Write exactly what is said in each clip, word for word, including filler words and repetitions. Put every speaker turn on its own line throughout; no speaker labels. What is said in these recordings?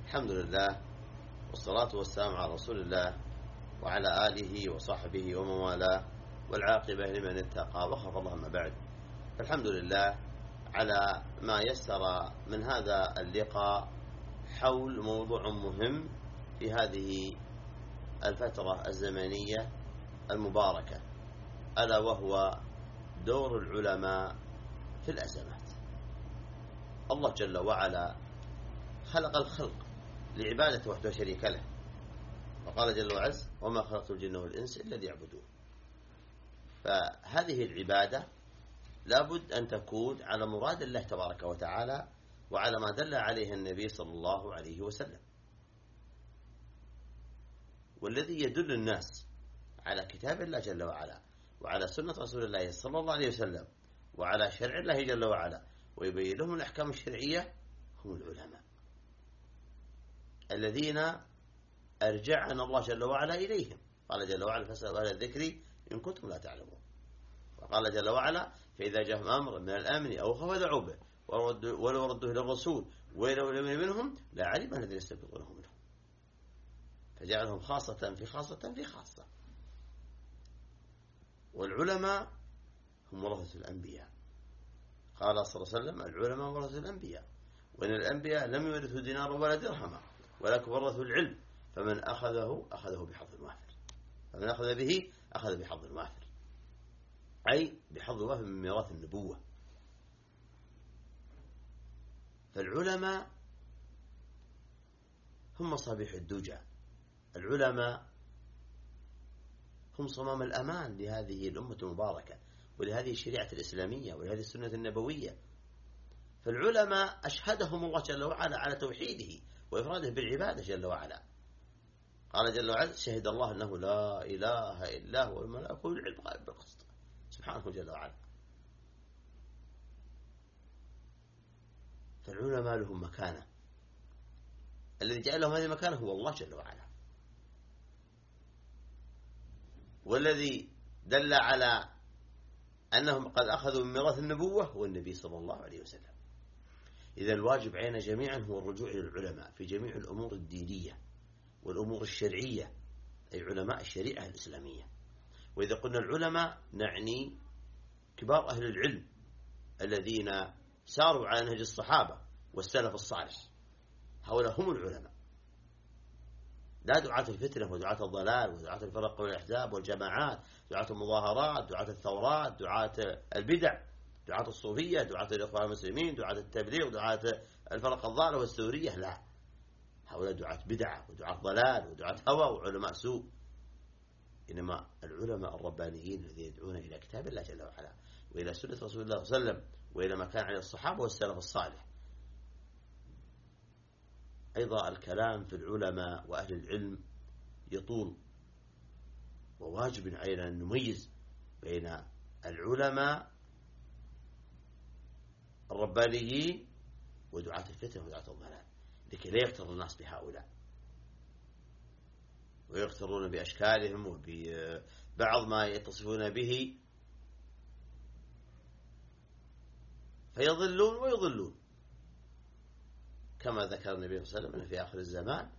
الحمد لله، والصلاة والسلام على رسول الله وعلى آله وصحبه ومن والاه، والعاقبة لمن اتقى وخاف الله. ما بعد، الحمد لله على ما يسر من هذا اللقاء حول موضوع مهم في هذه الفترة الزمنية المباركة، ألا وهو دور العلماء في الأزمات. الله جل وعلا خلق الخلق لعبادته وحده شريك له، وقال جل وعز: وما خلقت الجن والإنس إلا ليعبدون. فهذه العبادة لابد أن تكون على مراد الله تبارك وتعالى وعلى ما دل عليه النبي صلى الله عليه وسلم. والذي يدل الناس على كتاب الله جل وعلا وعلى سنة رسول الله صلى الله عليه وسلم وعلى شرع الله جل وعلا ويبين لهم الأحكام الشرعية هم العلماء الذين أرجعنا الله جل وعلا إليهم. قال جل وعلا: فاسألوا أهل الذكر إن كنتم لا تعلمون. وقال جل وعلا: فإذا جاء أمر من الأمن أو خوف فدعوا به ولو ردوه إلى الرسول ولو لم منهم لعلم الذين يستنبطونه منهم. فجعلهم خاصة في خاصة في خاصة. والعلماء هم ورثة الأنبياء. قال صلى الله عليه وسلم: العلماء ورثة الأنبياء، وإن الأنبياء لم يورثوا دينارا ولا درهما ولكن ورثوا العلم، فمن أخذه أخذه بحظ وافر فمن أخذ به أخذ بحظ وافر، أي بحظ وافر من ميراث النبوة. فالعلماء هم مصابيح الدجى، العلماء هم صمام الأمان لهذه الأمة المباركة ولهذه الشريعة الإسلامية ولهذه السنة النبوية. فالعلماء أشهدهم الله جل وعلا على توحيده وإفراده بالعبادة جل وعلا. قال جل وعلا: شهد الله أنه لا إله إلا هو والملائكة والعلم قائما بالقسط، سبحانه جل وعلا. فالعلماء لهم مكانة، الذي جعل لهم هذه المكانة هو الله جل وعلا، والذي دل على أنهم قد أخذوا من ميراث النبوة هو النبي صلى الله عليه وسلم. إذا الواجب علينا جميعا هو الرجوع إلى العلماء في جميع الأمور الدينية والأمور الشرعية، أي علماء الشريعة الإسلامية. وإذا قلنا العلماء نعني كبار أهل العلم الذين ساروا على نهج الصحابة والسلف الصالح، هؤلاء هم العلماء، لا دعاة الفتنة ودعاة الضلال ودعاة الفرق والأحزاب والجماعات، دعاة المظاهرات، دعاة الثورات، دعاة البدع، دعاة الصوفية، دعاة الإخوان المسلمين، دعاة التبليغ، دعاة الفرق الضالة والسورية. لا، هؤلاء دعاة بدعة ودعاة ضلال ودعاة هوى وعلماء سوء. إنما العلماء الربانيين الذين يدعون إلى كتاب الله جل وعلا وإلى سنة رسول الله صلى الله عليه وسلم وإلى ما كان عليه الصحابة والسلف الصالح. أيضا الكلام في العلماء وأهل العلم يطول، وواجب علينا أن نميز بين العلماء الربانيين ودعاة الفتنة ودعاة الضلال، لكي لا يغتر الناس بهؤلاء ويغترون بأشكالهم وببعض ما يتصفون به فيضلون ويضلون، كما ذكر النبي صلى الله عليه وسلم أن في آخر الزمان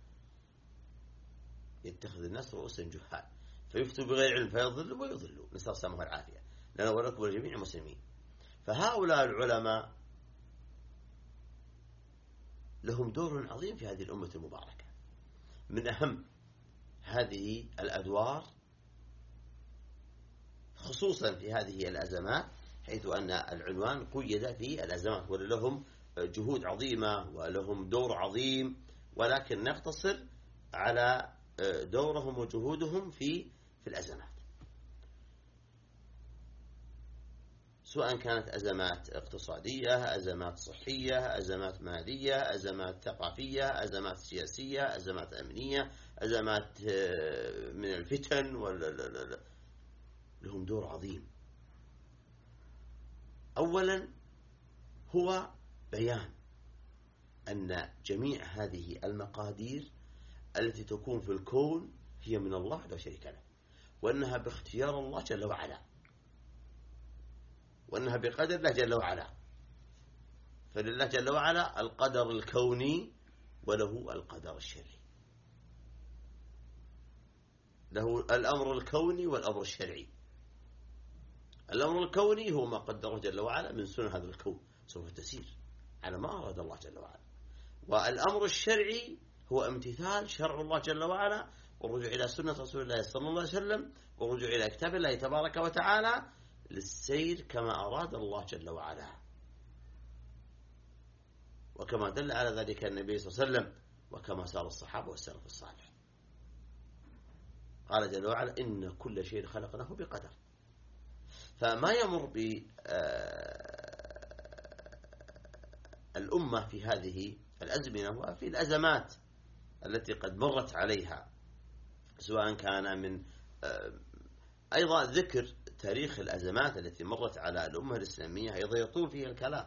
يتخذ الناس رؤوسا جهال فيفتوا بغير علم فيضلوا ويضلوا، نسأل الله السلامة والعافية لنا ولكم ولجميع المسلمين. فهؤلاء العلماء لهم دور عظيم في هذه الأمة المباركة. من أهم هذه الأدوار خصوصا في هذه الأزمات، حيث أن العنوان قيد في الأزمات، ولهم جهود عظيمة ولهم دور عظيم، ولكن نقتصر على دورهم وجهودهم في في الأزمات، سواء كانت أزمات اقتصادية، أزمات صحية، أزمات مالية، أزمات ثقافية، أزمات سياسية، أزمات أمنية، أزمات من الفتن، لهم دور عظيم. أولا هو بيان أن جميع هذه المقادير التي تكون في الكون هي من الله لا شريك له، وأنها باختيار الله جل وعلا، وأنها بقدر الله جل وعلا. فلله جل وعلا القدر الكوني وله القدر الشرعي، له الأمر الكوني والأمر الشرعي. الأمر الكوني هو ما قدره جل وعلا من سنن هذا الكون سوف تسير على ما أراد الله جل وعلا، والأمر الشرعي هو امتثال شرع الله جل وعلا والرجوع إلى سنة رسول الله صلى الله عليه وسلم والرجوع إلى كتاب الله تبارك وتعالى للسير كما أراد الله جل وعلا، وكما دل على ذلك النبي صلى الله عليه وسلم وكما سار الصحابة والسلف الصالح. قال جل وعلا إن كل شيء خلقناه بقدر. فما يمر بالأمة في هذه الأزمنة وفي الأزمات التي قد مرت عليها، سواء كان من أيضا ذكر تاريخ الأزمات التي مرت على الأمة الإسلامية أيضا يطول فيها الكلام،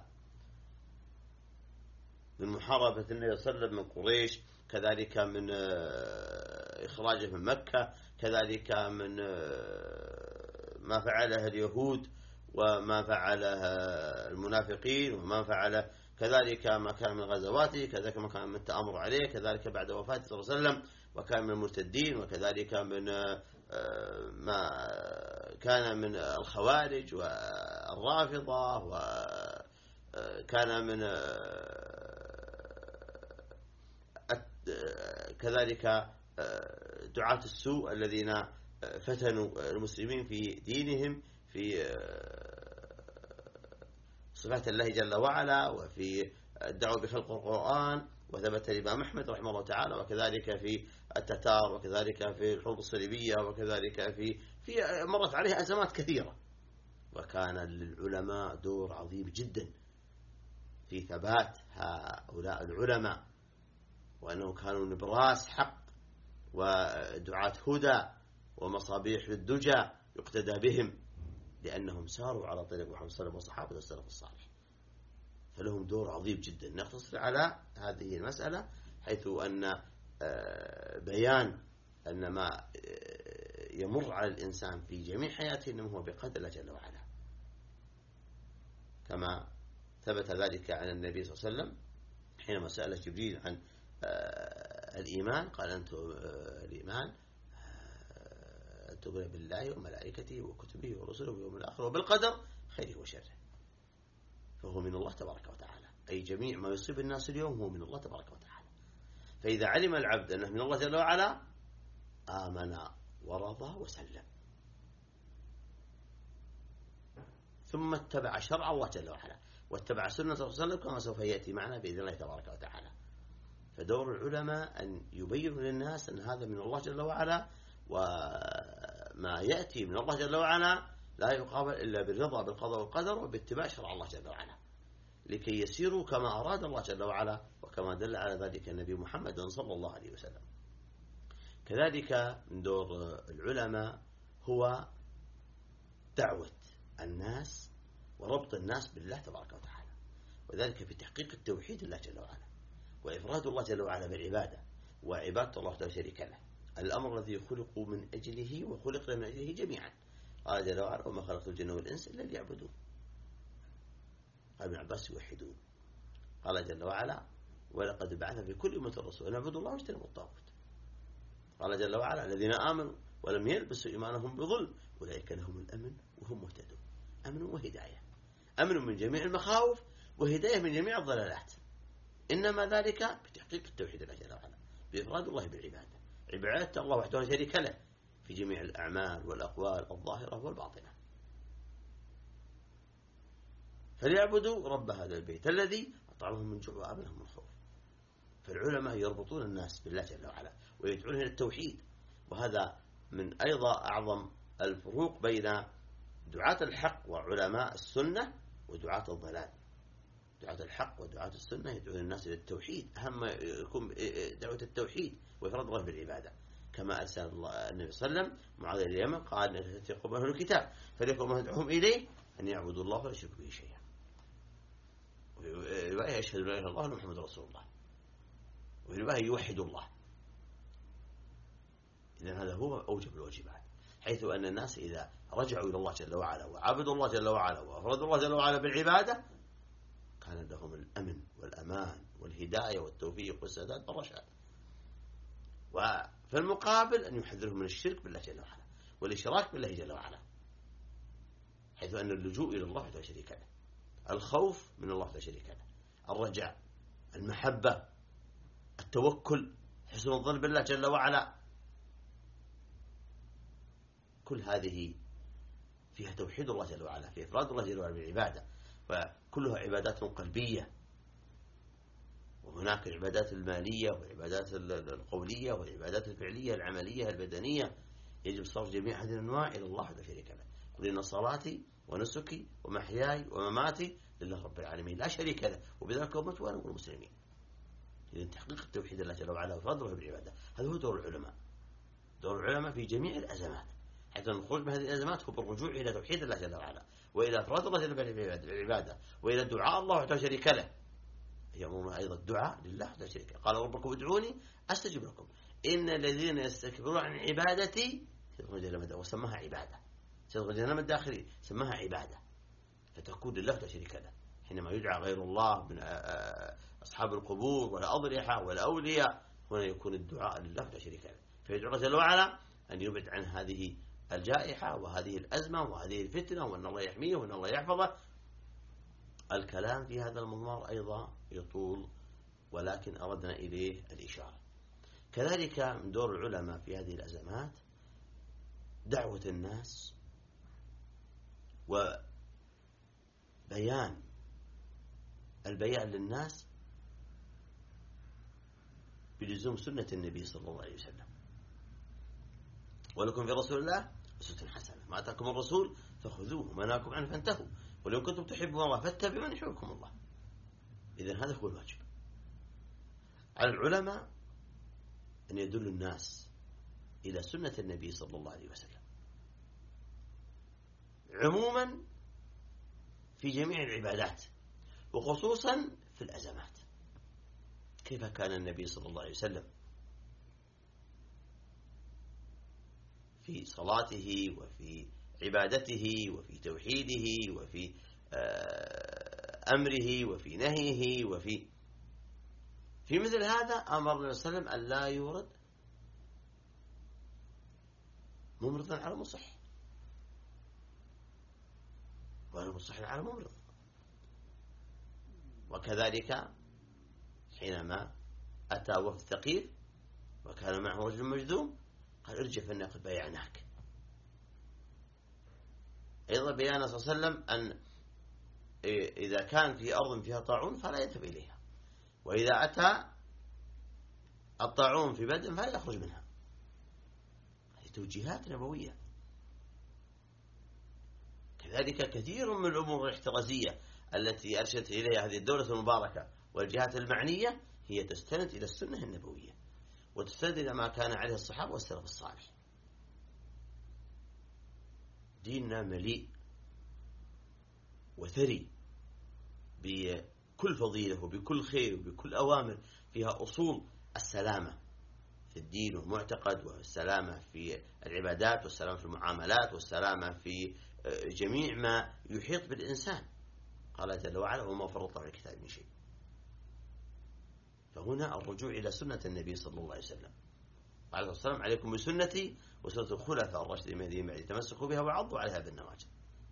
من محاربة النبي صلى الله عليه وسلم من قريش، كذلك من إخراجه من مكة، كذلك من ما فعله اليهود وما فعله المنافقين وما فعله، كذلك ما كان من غزواته، كذلك ما كان من التأمر عليه، كذلك بعد وفاته صلى الله عليه وسلم وكان من المرتدين، وكذلك من ما كان من الخوارج والرافضة، وكان من كذلك دعاة السوء الذين فتنوا المسلمين في دينهم في صفات الله جل وعلا وفي الدعوة بخلق القرآن، وثبت الإمام أحمد رحمه الله تعالى، وكذلك في التتار، وكذلك في الحروب الصليبية، وكذلك في في مرت عليها أزمات كثيرة. وكان للعلماء دور عظيم جدا في ثبات هؤلاء العلماء، وأنه كانوا نبراس حق ودعاة هدى ومصابيح للدجى يقتدى بهم، لأنهم ساروا على طريق محمد صلى الله عليه وسلم وصحابة السلف الصالح، فلهم دور عظيم جدا. نقتصر على هذه المسألة، حيث أن بيان أن ما يمر على الإنسان في جميع حياته إنما هو بقدر الله جل وعلا، كما ثبت ذلك عن النبي صلى الله عليه وسلم حينما سأل جبريل عن الإيمان، قال أنت الإيمان أن تؤمن بالله وملائكته وكتبه ورسله واليوم الآخر وبالقدر خيره وشره، فهو من الله تبارك وتعالى، أي جميع ما يصيب الناس اليوم هو من الله تبارك وتعالى. فإذا علم العبد أنه من الله جل وعلا آمن ورضى وسلم، ثم اتبع شرع الله جل وعلا واتبع سنة رسول الله صلى الله عليه وسلم كما سوف يأتي معنا بإذن الله تبارك وتعالى. فدور العلماء أن يبينوا للناس أن هذا من الله جل وعلا، وما يأتي من الله جل وعلا لا يقابل إلا بالرضا بالقضاء والقدر وباتباع شرع الله جل وعلا، لكي يسيروا كما أراد الله جل وعلا وكما دل على ذلك النبي محمد صلى الله عليه وسلم. كذلك من دور العلماء هو دعوة الناس وربط الناس بالله تبارك وتعالى، وذلك في تحقيق التوحيد لله جل وعلا وإفراد الله جل وعلا بالعبادة، وعبادة الله لا شريك له، الأمر الذي خلقوا من أجله وخلقنا من أجله جميعا. قال جل وعلا وما خلقت الجن والإنس إلا ليعبدون. قال ابن عباس يوحدون. قال جل وعلا ولقد بعث في كل أمة رسولا أن اعبدوا الله واجتنبوا الطاغوت. قال جل وعلا الذين آمنوا ولم يلبسوا إيمانهم بظلم أولئك لهم الأمن وهم مهتدون. أمن وهداية، أمن من جميع المخاوف وهداية من جميع الضلالات، إنما ذلك بتحقيق التوحيد لله جل وعلا، بإفراد الله بالعبادة، عبادة الله وحده لا شريك له في جميع الأعمال والأقوال الظاهرة والباطنة. فليعبدوا رب هذا البيت الذي أطعمهم من جوع وآمنهم من خوف. فالعلماء يربطون الناس بالله جل وعلا ويدعون إلى التوحيد، وهذا من أيضا أعظم الفروق بين دعاة الحق وعلماء السنة ودعاة الضلال. دعاة الحق ودعاة السنة يدعون الناس إلى التوحيد، أهم يكون دعوة التوحيد وإفراد الله بالعبادة، كما أرسل الله النبي صلى الله عليه وسلم معاذ إلى اليمن قال يقوم أهل الكتاب فليكن ما يدعوهم إليه أن يعبدوا الله ولا يشركوا به شيئا، ورواية يشهد لا إله إلا الله وأن محمد رسول الله، ورواية يوحد الله. إذن هذا هو أوجب الواجبات، حيث أن الناس إذا رجعوا إلى الله جل وعلا وعبدوا الله جل وعلا وأفردوا الله جل وعلا بالعبادة كان لهم الأمن والأمان والهداية والتوفيق والسداد والرشاد. وفي المقابل أن يحذرهم من الشرك بالله جل وعلا والإشراك بالله جل وعلا، حيث أن اللجوء إلى الله لا شريك له، الخوف من الله لا شريك له، الرجاء، المحبة، التوكل، حسن الظن بالله جل وعلا، كل هذه فيها توحيد الله جل وعلا، في إفراد الله جل وعلا بالعبادة، فكلها عبادات قلبية. وهناك العبادات المالية والعبادات القولية والعبادات الفعلية العملية البدنية، يجب صرف جميع هذه الأنواع إلى الله لا شريك له. قل إن صلاتي ونسكي ومحياي ومماتي لله رب العالمين لا شريك له وبذلك أمرت وأنا من المسلمين. إذن تحقيق التوحيد الله جل وعلا وفضله بالعبادة هذا هو دور العلماء. دور العلماء في جميع الأزمات حتى الخروج من هذه الأزمات هو بالرجوع إلى توحيد الله جل وعلا وإلى إفراد الله جل وعلا بالعبادة وإلى الدعاء الله لا شريك له. يأمرون أيضا الدعاء لله لا شريك له. قال ربكم ادعوني أستجب لكم إن الذين يستكبرون عن عبادتي سيدخلون جهنم، وسماها عبادة، سيدخلون جهنم الداخلي سماها عبادة، فتكون لله لا شريك له. حينما يدعى غير الله من أصحاب القبور والأضرحة والأولياء هنا يكون الدعاء لله لا شريك له، فيدعو الله جل وعلا أن يبعد عن هذه الجائحة وهذه الأزمة وهذه الفتنة وأن الله يحميه وأن الله يحفظه. الكلام في هذا المضمار أيضا يطول، ولكن أردنا إليه الإشارة. كذلك من دور العلماء في هذه الأزمات دعوة الناس وبيان البيان للناس بلزوم سنة النبي صلى الله عليه وسلم. ولكم في رسول الله أسوة حسنة، ما أتاكم الرسول فخذوه وما نهاكم عنه فانتهوا ولو كنتم تحبون الله فاتبعون يحببكم الله. إذن هذا هو الواجب على العلماء أن يدلوا الناس إلى سنة النبي صلى الله عليه وسلم عموما في جميع العبادات وخصوصا في الأزمات. كيف كان النبي صلى الله عليه وسلم في صلاته وفي عبادته وفي توحيده وفي أمره وفي نهيه وفي في مثل هذا أمر النبي صلى الله عليه وسلم أن لا يورد ممرضا على مصح ولا مصح على ممرض. وكذلك حينما أتى وفد ثقيف وكان معه رجل مجذوم قال ارجع فإني قد بايعناك. أيضا بيان صلى الله عليه وسلم أن إذا كان في أرض فيها طاعون فلا يذهب إليها، وإذا أتى الطاعون في بدن فلا يخرج منها. هذه توجيهات نبوية. كذلك كثير من الأمور الاحترازية التي أرشدت إليها هذه الدولة المباركة والجهات المعنية هي تستند إلى السنة النبوية وتستند إلى ما كان عليه الصحابة والسلف الصالح. ديننا مليء وثري بكل فضيلة وبكل خير وبكل أوامر فيها أصول السلامة في الدين والمعتقد، والسلامة في العبادات، والسلامة في المعاملات، والسلامة في جميع ما يحيط بالإنسان. قال جل وعلا وما فرطنا في الكتاب من شيء. فهنا الرجوع إلى سنة النبي صلى الله عليه وسلم عليه الصلاة والسلام عليكم بسنتي وسنة الخلفاء الراشدين من بعدي تمسكوا بها وعضوا عليها بالنواجذ.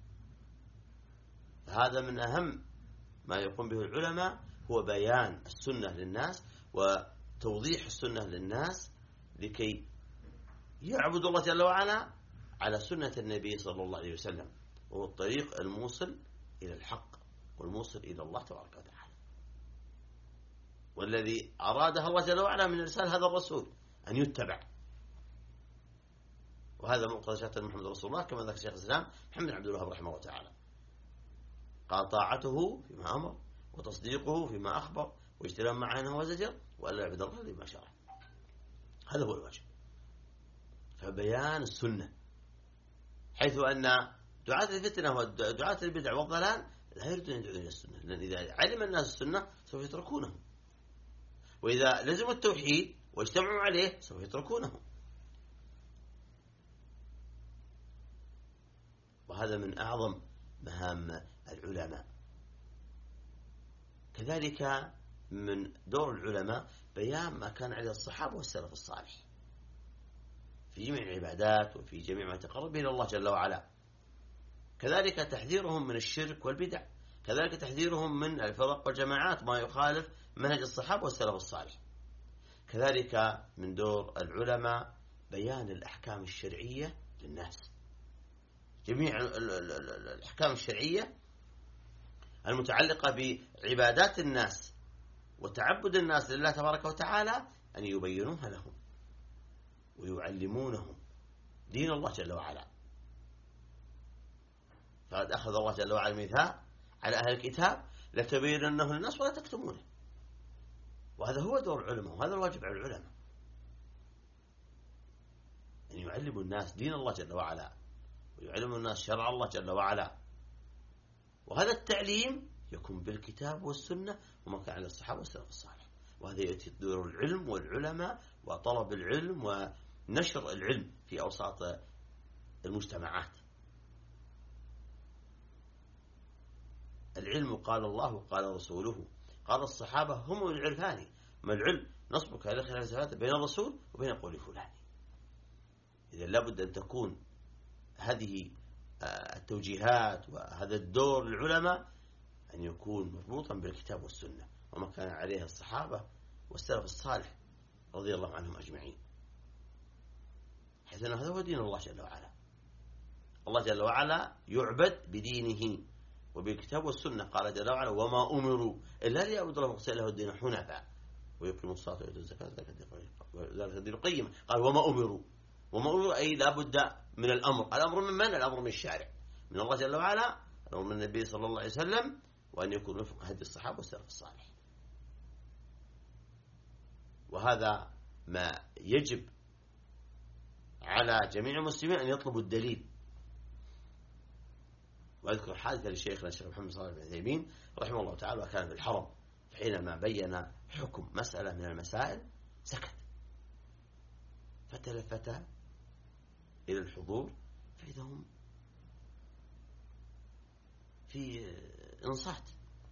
هذا من أهم ما يقوم به العلماء هو بيان السنة للناس وتوضيح السنة للناس لكي يعبدوا الله جل وعلا على سنة النبي صلى الله عليه وسلم، وهو الطريق الموصل إلى الحق والموصل إلى الله تبارك وتعالى، والذي أرادها الله جل وعلا من إرسال هذا الرسول أن يتبع. وهذا مقتضى شهادة محمد رسول الله كما ذكر شيخ الإسلام محمد بن عبد الوهاب رحمه الله تعالى. قال طاعته فيما أمر وتصديقه فيما أخبر واجتناب ما نهى وزجر وألا يعبد الله إلا بما شرع. هذا هو الواجب. فبيان السنة، حيث أن دعاة الفتنة ودعاة البدع والضلال لا يريدون أن يدعون إلى السنة، لأن إذا علم الناس السنة سوف يتركونه، وإذا لزموا التوحيد واجتمعوا عليه سوف يتركونه. وهذا من أعظم مهام العلماء. كذلك من دور العلماء بيان ما كان عليه الصحابة والسلف الصالح في جميع العبادات وفي جميع ما تقرب إلى الله جل وعلا. كذلك تحذيرهم من الشرك والبدع، كذلك تحذيرهم من الفرق والجماعات ما يخالف منهج الصحابة والسلف الصالح. كذلك من دور العلماء بيان الأحكام الشرعية للناس، جميع الأحكام الشرعية المتعلقة بعبادات الناس وتعبد الناس لله تبارك وتعالى أن يبينوها لهم ويعلمونهم دين الله جل وعلا. فقد أخذ الله جل وعلا الميثاق على أهل الكتاب لتبيننه للناس ولا تكتمونه، وهذا هو دور العلماء، وهذا الواجب على العلماء أن يعلموا الناس دين الله جل وعلا ويعلموا الناس شرع الله جل وعلا. وهذا التعليم يكون بالكتاب والسنة وما كان على الصحابة والسلف الصالح، وهذا يأتي دور العلم والعلماء وطلب العلم ونشر العلم في أوساط المجتمعات. العلم قال الله وقال رسوله، قال الصحابة هم العرفان، ما العلم نصبك على خلال ثلاثة بين الرسول وبين قول فلان. إذا لابد أن تكون هذه التوجيهات وهذا الدور للعلماء أن يكون مربوطا بالكتاب والسنة وما كان عليه الصحابة والسلف الصالح رضي الله عنهم أجمعين، حيث أن هذا هو دين الله جل وعلا. الله جل وعلا يعبد بدينه وبالكتاب والسنة. قال جل وعلا وما أمروا إلا ليعبدوا الله مخلصين له الدين حنفاء ويقيموا الصلاة ويؤتوا الزكاة ذلك الدين القيم. قال وما أمروا، وما أمروا أي لابد من الأمر. الأمر من من؟ الأمر من الشارع، من الله جل وعلا، الأمر من النبي صلى الله عليه وسلم، وأن يكون وفق هدي الصحابة والسلف الصالح. وهذا ما يجب على جميع المسلمين أن يطلبوا الدليل. وأذكر حادثة لشيخنا الشيخ محمد صالح بن عثيمين رحمه الله تعالى، وكان في الحرم حينما بين حكم مسألة من المسائل سكت، فتلفت إلى الحضور فإذا هم في إنصات.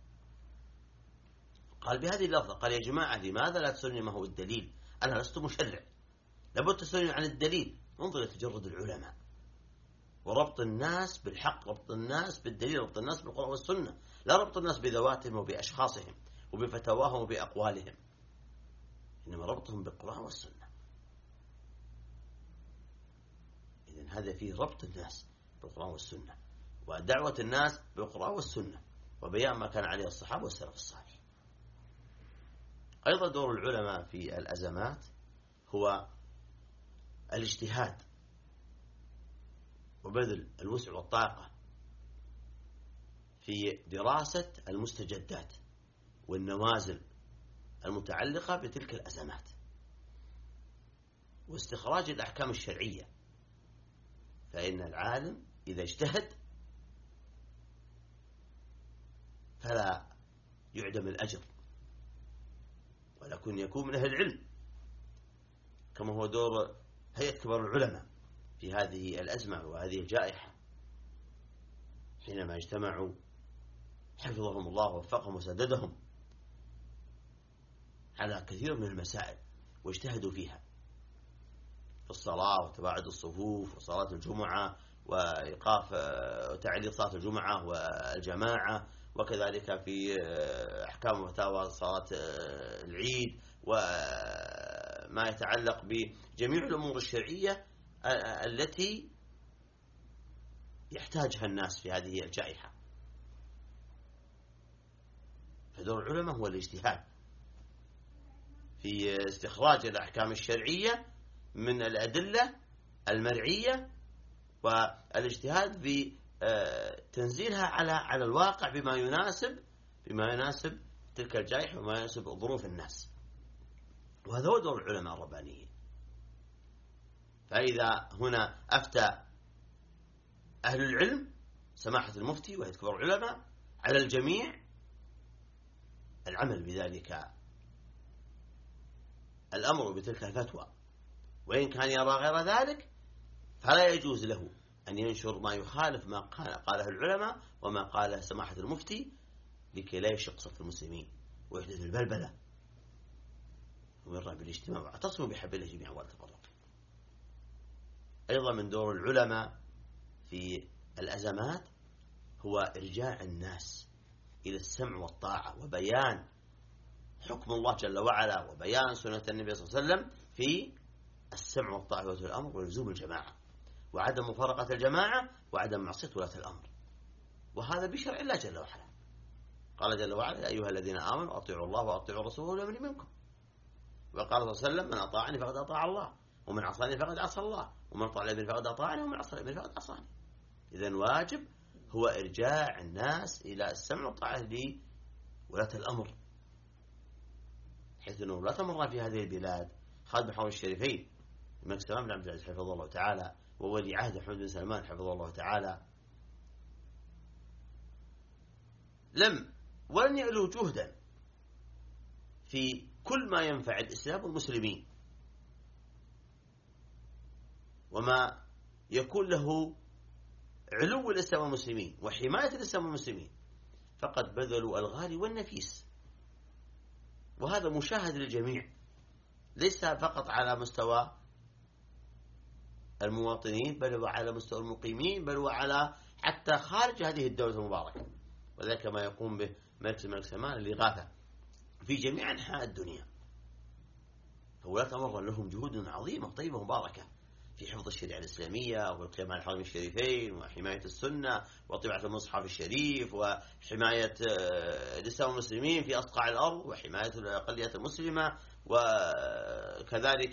قال بهذه اللفظة، قال يا جماعة لماذا لا تسألوني ما هو الدليل؟ أنا لست مشرع، لابد تسألوني عن الدليل. انظر لتجرد العلماء وربط الناس بالحق، ربط الناس بالدليل، ربط الناس بالقرآن والسنة، لا ربط الناس بذواتهم وبأشخاصهم وبفتواهم وبأقوالهم، إنما ربطهم بالقرآن والسنة. إذن هذا فيه ربط الناس بالقرآن والسنة ودعوة الناس بالقرآن والسنة وبيان ما كان عليه الصحابة والسلف الصالح. أيضا دور العلماء في الأزمات هو الاجتهاد وبذل الوسع والطاقة في دراسة المستجدات والنوازل المتعلقة بتلك الأزمات واستخراج الأحكام الشرعية. فإن العالم إذا اجتهد فلا يعدم الأجر، ولكن يكون من أهل العلم، كما هو دور هيئة كبار العلماء في هذه الأزمة وهذه الجائحة، حينما اجتمعوا حفظهم الله ووفقهم وسددهم على كثير من المسائل واجتهدوا فيها، في الصلاة وتباعد الصفوف وصلاة الجمعة وإيقاف وتعليق صلاة الجمعة والجماعة، وكذلك في أحكام وفتاوى صلاة العيد وما يتعلق بجميع الأمور الشرعية التي يحتاجها الناس في هذه الجائحة. فدور العلماء هو الاجتهاد في استخراج الأحكام الشرعية من الأدلة المرعية والاجتهاد في تنزيلها على على الواقع بما يناسب بما يناسب تلك الجائحة وما يناسب ظروف الناس. وهذا هو دور العلماء الربانيين. فإذا هنا أفتى أهل العلم سماحة المفتي وهيئة كبار العلماء على الجميع العمل بذلك الأمر بتلك الفتوى، وإن كان يرى غير ذلك فلا يجوز له أن ينشر ما يخالف ما قاله العلماء وما قاله سماحة المفتي لكي لا يشق صف المسلمين ويحدث البلبلة ويرى بالاجتماع واعتصموا بحبل الله جميعا ولا تفرقوا. أيضا من دور العلماء في الأزمات هو إرجاع الناس إلى السمع والطاعة وبيان حكم الله جل وعلا وبيان سنة النبي صلى الله عليه وسلم في السمع والطاعة ولاة الأمر ولزوم الجماعة وعدم مفارقة الجماعة وعدم معصية ولاة الأمر، وهذا بشرع الله جل وعلا. قال جل وعلا: يا أيها الذين آمنوا أطيعوا الله وأطيعوا الرسول وأولي الأمر منكم. وقال صلى الله عليه وسلم: من أطاعني فقد أطاع الله ومن عصاني فقد عصى الله ومن أطاع الأمير فقد أطاعني ومن عصى الأمير فقد عصاني. إذن واجب هو إرجاع الناس إلى السمع والطاعة لولاة الأمر، حيث أنه لا تمر في هذه البلاد خادم حول الشريفين الملك سلمان بن عبد العزيز حفظه الله تعالى وولي عهد محمد بن سلمان حفظه الله تعالى لم ولن يألوا جهدا في كل ما ينفع الإسلام والمسلمين وما يكون له علو الإسلام والمسلمين وحماية الإسلام والمسلمين، فقد بذلوا الغالي والنفيس، وهذا مشاهد للجميع ليس فقط على مستوى المواطنين بل وعلى مستوى المقيمين بل وعلى حتى خارج هذه الدولة المباركة. وذلك ما يقوم به ملك الملك سلمان الإغاثة في جميع أنحاء الدنيا. فولاة أمر لهم جهود عظيمة طيبة مباركة في حفظ الشريعة الإسلامية والقيام على الحرمين الشريفين وحماية السنة وطباعة المصحف الشريف وحماية الإسلام والمسلمين في أصقاع الأرض وحماية الأقليات المسلمة، وكذلك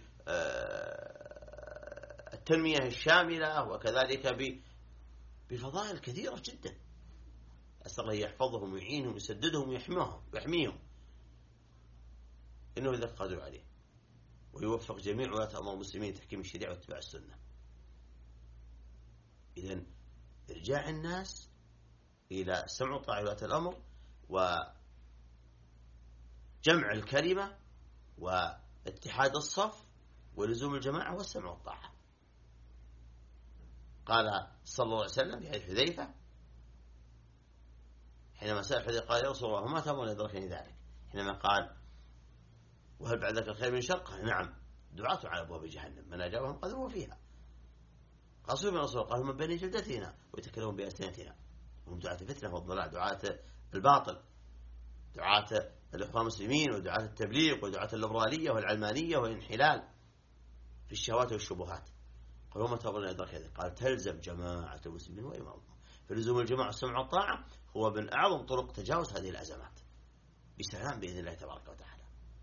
بالتنمية الشاملة، وكذلك بفضائل كثيرة جدا. أسأل الله يحفظهم ويعينهم ويسددهم ويحميهم ويحميهم إنه إذا قادر عليه، ويوفق جميع ولاة أمر المسلمين تحكيم الشريعة واتباع السنة. إذن إرجاع الناس إلى السمع والطاعة ولاة الأمر وجمع الكلمة واتحاد الصف ولزوم الجماعة والسمع والطاعة. قال صلى الله عليه وسلم في حديث حذيفة حينما سأل حذيفة قال: يا رسول الله وما تأمرني أدركني ذلك؟ حينما قال: وهل بعد ذلك الخير من شر؟ قال: نعم، دعاة على أبواب جهنم من أجابهم قذفوا فيها. قصوا من رسول قالوا: من بني جلدتنا ويتكلمون بألسنتنا. هم دعاة الفتنة والضلال، دعاة الباطل، دعاة الإخوان المسلمين ودعاة التبليغ ودعاة الليبرالية والعلمانية والانحلال في الشهوات والشبهات. قالوا: وما تأمرني أدرك ذلك؟ قال: تلزم جماعة المسلمين وإمامهم. فلزوم الجماعة والسمع والطاعة هو من أعظم طرق تجاوز هذه الأزمات بسلام بإذن الله تبارك وتعالى.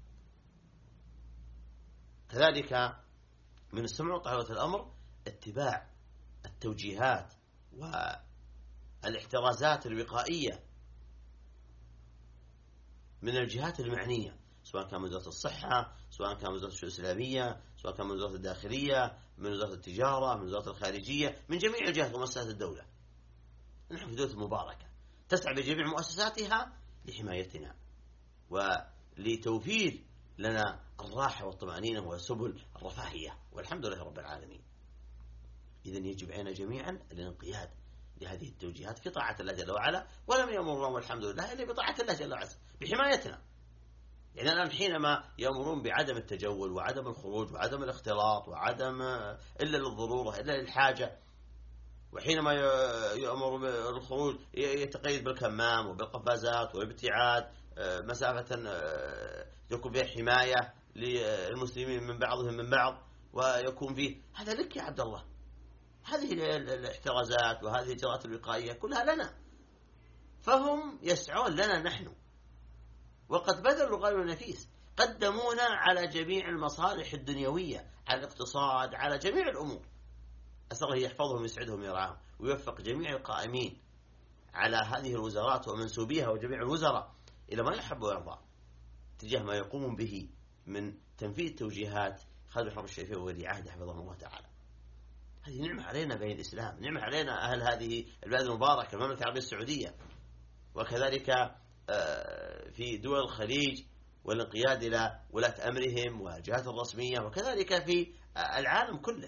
كذلك من السمع والطاعة الأمر اتباع التوجيهات والاحترازات الوقائية من الجهات المعنية، سواء كان من وزارة الصحة، سواء كان من وزارة الشؤون الإسلامية، سواء كان من وزارة الداخلية، من وزارة التجارة، من وزارة الخارجية، من جميع الجهات ومؤسسات الدولة. نحن في دولة مباركة تسعى بجميع مؤسساتها لحمايتنا ولتوفير لنا الراحة والطمأنينة وسبل الرفاهية، والحمد لله رب العالمين. إذن يجب علينا جميعا الانقياد لهذه التوجيهات في طاعة الله جل وعلا، ولم يأمرنا والحمد لله إلا بطاعة الله جل وعلا بحمايتنا. يعني الآن حينما يأمرون بعدم التجول وعدم الخروج وعدم الاختلاط وعدم إلا للضرورة إلا للحاجة، وحينما يأمر بالخروج يتقيد بالكمام وبالقفازات وبابتعاد مسافة يكون فيها حماية للمسلمين من بعضهم من بعض، ويكون فيه هذا لك يا عبد الله. هذه الاحترازات وهذه الإجراءات الوقائية كلها لنا، فهم يسعون لنا نحن، وقد بذلوا الغالي والنفيس، قدمونا على جميع المصالح الدنيوية، على الاقتصاد، على جميع الأمور. أسأل الله يحفظهم ويسعدهم ويرعاهم ويوفق جميع القائمين على هذه الوزارات ومنسوبيها وجميع الوزراء إلى ما يحب ويرضى تجاه ما يقوم به من تنفيذ توجيهات خادم الحرمين الشريفين وولي عهده حفظهم الله تعالى. هذه نعمة علينا بين الإسلام، نعمة علينا أهل هذه البلاد المباركة المملكة العربية السعودية، وكذلك في دول الخليج والانقياد إلى ولاة أمرهم والجهات الرسمية، وكذلك في العالم كله.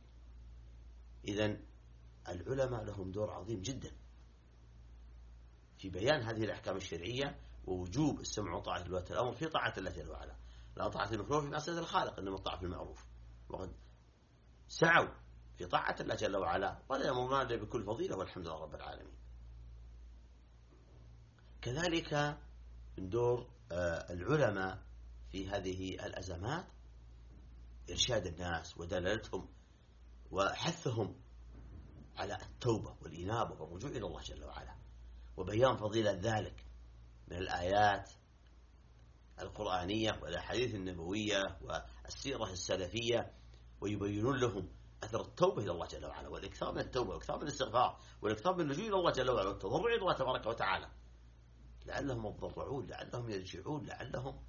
إذن العلماء لهم دور عظيم جدا في بيان هذه الأحكام الشرعية ووجوب السمع وطاعة ولاة الأمر في طاعة الله جل وعلا، لا طاعة المخلوق في معصية الخالق، إنما الطاعة في المعروف. وقد سعوا في طاعة الله جل وعلا ولا يأمرون إلا بكل فضيلة، والحمد لله رب العالمين. كذلك من دور العلماء في هذه الأزمات إرشاد الناس ودلالتهم وحثهم على التوبة والإنابة والرجوع إلى الله جل وعلا، وبيان فضيلة ذلك من الآيات القرآنية والأحاديث النبوية والسيرة السلفية، ويبينون لهم أثر التوبة إلى الله جل وعلا، والإكثار من التوبة والإكثار من الاستغفار والإكثار من اللجوء إلى الله جل وعلا والتضرع إلى الله تبارك وتعالى، لعلهم يتضرعون، لعلهم يرجعون، لعلهم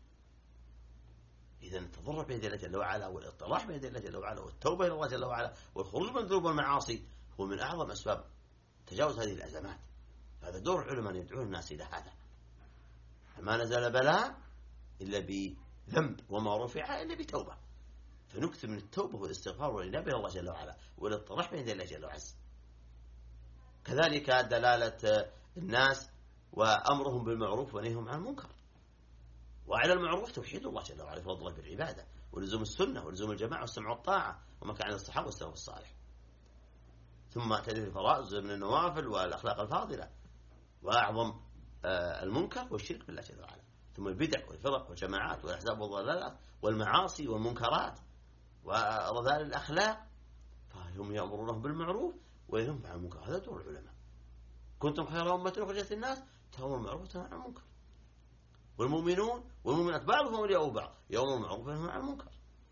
إذا التضرع بيد الله جل وعلا والاطراح بيد الله جل وعلا والتوبة إلى الله جل وعلا والخروج من الذنوب والمعاصي هو من أعظم أسباب تجاوز هذه الأزمات. هذا دور العلماء يدعون الناس إلى هذا. فما نزل بلاء إلا بذنب وما رفع إلا بتوبة، فنكثر من التوبة والاستغفار والإنابة إلى الله جل وعلا والاطراح بيد الله جل وعلا. كذلك دلالة الناس وأمرهم بالمعروف ونهيهم عن المنكر، وعلى المعروف توحيد الله جل وعلا فضل الله بالعبادة ولزوم السنة ولزوم الجماعة والسمع والطاعة وما كان عن الصحابة والسلف الصالح، ثم تدريب الفرائض من النوافل والأخلاق الفاضلة، وأعظم المنكر والشرك بالله جل وعلا، ثم البدع والفرق والجماعات والأحزاب والضلالات والمعاصي والمنكرات ورذائل الأخلاق، فهم يأمرونهم بالمعروف وينهون عن المنكر. هذا دور العلماء. كنتم خير أمة أخرجت الناس تأمرون بالمعروف وتنهون عن المنكر، والمؤمنون والمؤمنات بعضهم أولياء بعض يأمرون بالمعروف وينهون عن المنكر.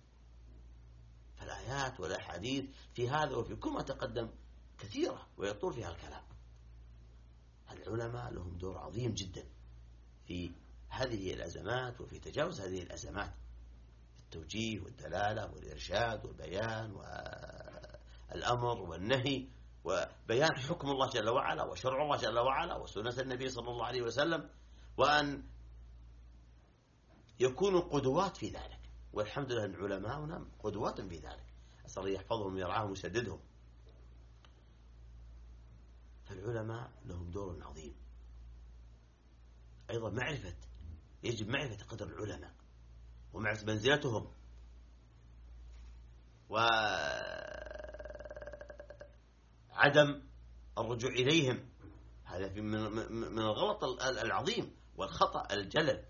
فالآيات والأحاديث في هذا وفي كل ما تقدم كثيرة ويطول فيها الكلام. العلماء لهم دور عظيم جدا في هذه الأزمات وفي تجاوز هذه الأزمات، التوجيه والدلالة والإرشاد والبيان والأمر والنهي وبيان حكم الله جل وعلا وشرع الله جل وعلا وسنة النبي صلى الله عليه وسلم، وأن يكونوا قدوات في ذلك. والحمد لله العلماء قدوات في ذلك، أسأل الله يحفظهم ويرعاهم ويسددهم. فالعلماء لهم دور عظيم. أيضا معرفة، يجب معرفة قدر العلماء ومعرفة منزلتهم وعدم الرجوع إليهم. هذا من الغلط العظيم والخطأ الجلل.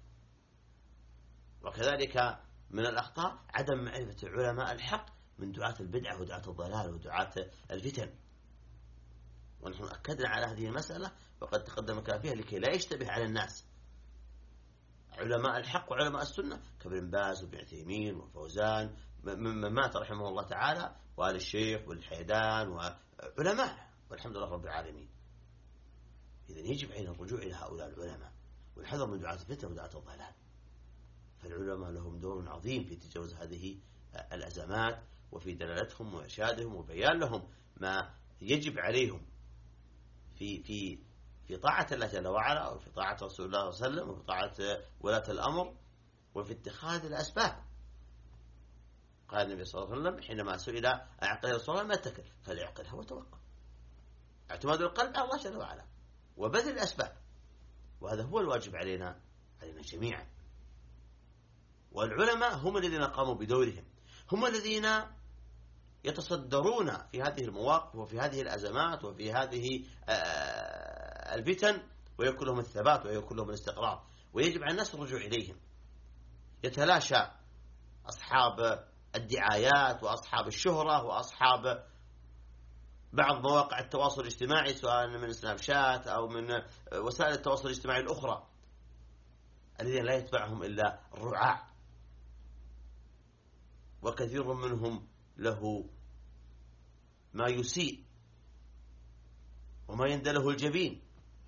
وكذلك من الأخطاء عدم معرفة العلماء الحق من دعاة البدعة ودعاة الضلال ودعاة الفتن. ونحن أكدنا على هذه المسألة وقد تقدم كافيها لكي لا يشتبه على الناس علماء الحق وعلماء السنة كابن باز وابن عثيمين وفوزان ممن مات رحمه الله تعالى، وآل الشيخ والحيدان وعلماء، والحمد لله رب العالمين. إذن يجب علينا الرجوع إلى هؤلاء العلماء والحذر من دعاة الفتن ودعاة الضلال. فالعلماء لهم دور عظيم في تجاوز هذه الأزمات وفي دلالتهم وإرشادهم وبيان لهم ما يجب عليهم في في في طاعة الله جل وعلا وفي طاعة رسول الله صلى الله عليه وسلم وفي طاعة ولاة الأمر وفي اتخاذ الأسباب. قال النبي صلى الله عليه وسلم حينما سئل أعقل الصلاة ما اتكل قال اعقلها وتوكل. اعتماد القلب على الله جل وعلا وبذل الأسباب، وهذا هو الواجب علينا علينا جميعا. والعلماء هم الذين قاموا بدورهم، هم الذين يتصدرون في هذه المواقف وفي هذه الأزمات وفي هذه الفتن، ويكون لهم الثبات ويكون لهم الاستقرار، ويجب على الناس الرجوع إليهم. يتلاشى أصحاب الدعايات وأصحاب الشهرة وأصحاب بعض مواقع التواصل الاجتماعي سواء من سناب شات أو من وسائل التواصل الاجتماعي الأخرى الذين لا يتبعهم إلا الرعاع، وكثير منهم له ما يسيء وما يندله الجبين،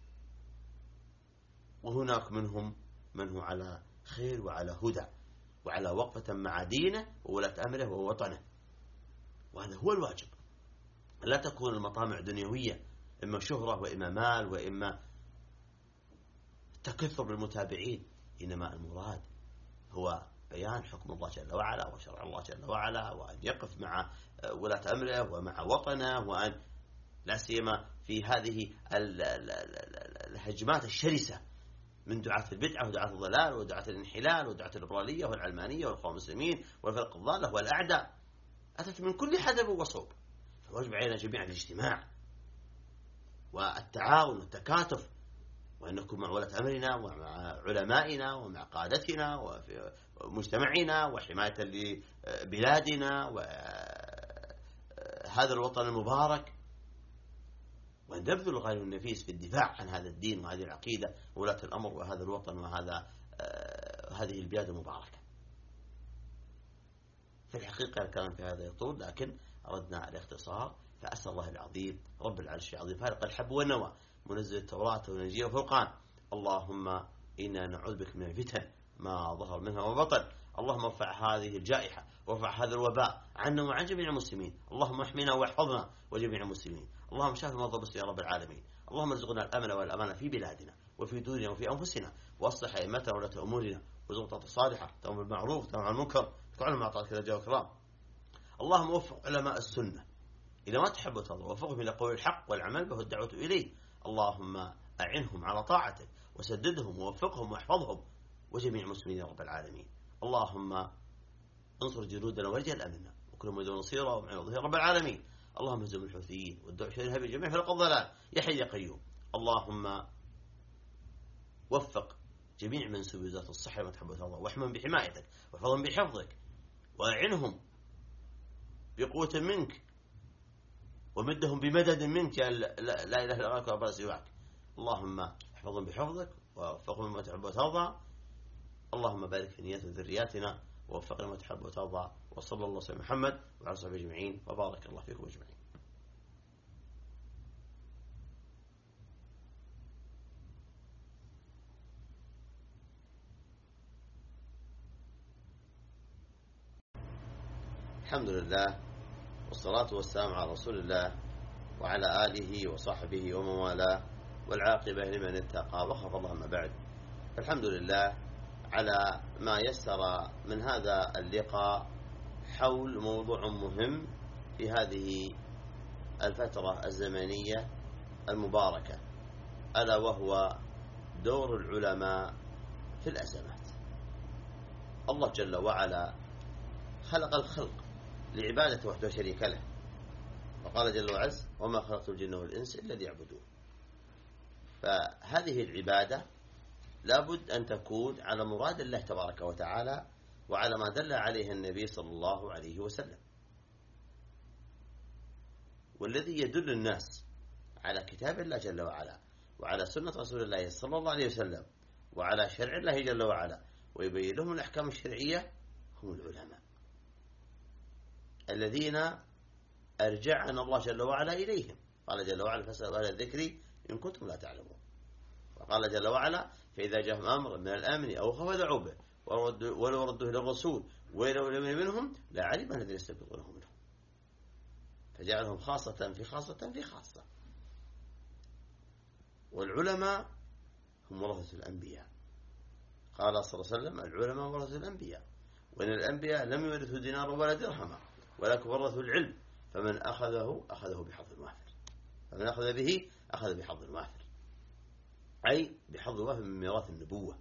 وهناك منهم من هو على خير وعلى هدى وعلى وقفة مع دينه وولاة أمره ووطنه. وهذا هو الواجب، لا تكون المطامع دنيوية، إما شهرة وإما مال وإما تكثر بالمتابعين، إنما المراد هو بيان حكم الله جل وعلا وشرع الله جل وعلا، وأن يقف مع ولاة أمره ومع وطنه، وأن لا سيما في هذه الهجمات الشرسة من دعاة البدعة ودعاة الضلال ودعاة الانحلال ودعاة الليبرالية والعلمانية والإخوان المسلمين والفرق الضالة والأعداء، أتت من كل حدب وصوب. فواجب علينا جميعا الاجتماع والتعاون والتكاتف، وأن نكون مع ولاة أمرنا ومع علمائنا ومع قادتنا ومجتمعنا وحماية لبلادنا وهذا الوطن المبارك، وأن نبذل الغالي والنفيس في الدفاع عن هذا الدين وهذه العقيدة وولاة الأمر وهذا الوطن وهذا هذه البلاد المباركة. في الحقيقة الكلام في هذا يطول، لكن أردنا الاختصار. فأسأل الله العظيم رب العرش العظيم فارق الحب والنوى منزل التوراة والإنجيل والفرقان، اللهم إنا نعوذ بك من الفتن ما ظهر منها وبطن، اللهم ارفع هذه الجائحة وارفع هذا الوباء عنا وعن جميع المسلمين، اللهم احمنا واحفظنا وجميع المسلمين، اللهم شاف المرضى بس يا رب العالمين، اللهم ارزقنا الأمن والأمان في بلادنا وفي دورنا وفي أنفسنا، واصلح أئمتنا ولاة أمورنا وارزقنا الصالحة تأمر بالمعروف تنهى عن المنكر تعلم مع طاعتك رجاء وكرام. اللهم وفق علماء السنة إلى ما تحب وترضى، ووفقهم إلى قول الحق والعمل به والدعوة إليه، اللهم أعنهم على طاعتك وسددهم ووفقهم واحفظهم وجميع المسلمين يا رب العالمين. اللهم انصر جنودنا ورجال أمننا وكل من نصيره ومعين ظهير رب العالمين. اللهم اهزم الحوثيين والدعوة إليها بجميع فرق الضلال يا حي يا قيوم. اللهم وفق جميع منسوبي وزارة الصحة وما تحب وترضى، واحمهم بحمايتك واحفظهم بحفظك، وأعنهم بقوة منك ومدهم بمدد منك يا لا إله إلا أنت ولا سواك. اللهم احفظهم بحفظك ووفقهم بما تحب وترضى. اللهم بارك في نيات ذرياتنا ووفقنا ما تحب وترضى. وصلى الله على محمد وعلى صحبه أجمعين وبارك الله فيكم أجمعين. الحمد لله والصلاة والسلام على رسول الله وعلى آله وصحبه ومن والاه، والعاقبة لمن اتقى وخاف الله. ما بعد، الحمد لله على ما يسر من هذا اللقاء حول موضوع مهم في هذه الفترة الزمنية المباركة، ألا وهو دور العلماء في الأزمات. الله جل وعلا خلق الخلق لعبادته وحده شريك له، وقال جل وعز وما خلقت الجن والإنس إلا ليعبدون. فهذه العبادة لابد أن تكون على مراد الله تبارك وتعالى وعلى ما دل عليه النبي صلى الله عليه وسلم. والذي يدل الناس على كتاب الله جل وعلا وعلى سنة رسول الله صلى الله عليه وسلم وعلى شرع الله جل وعلا ويبين لهم الأحكام الشرعية هم العلماء الذين أرجعنا الله جل وعلا إليهم. قال جل وعلا فاسألوا أهل الذكر إن كنتم لا تعلمون. وقال جل وعلا فإذا جاءهم أمر من الأمن أو خوف ذعوا به ولو ردوه إلى الرسول ولو لم منهم لعلم الذين يستنبطونه منهم، فجعلهم خاصة في خاصة في خاصة. والعلماء هم ورثة الأنبياء. قال صلى الله عليه وسلم العلماء ورثة الأنبياء، وإن الأنبياء لم يورثوا دينارا ولا درهما ولكن ورثوا العلم، فمن أخذه أخذه بحظ وافر، فمن أخذ به أخذ بحظ وافر، أي بحظ وافر من ميراث النبوة.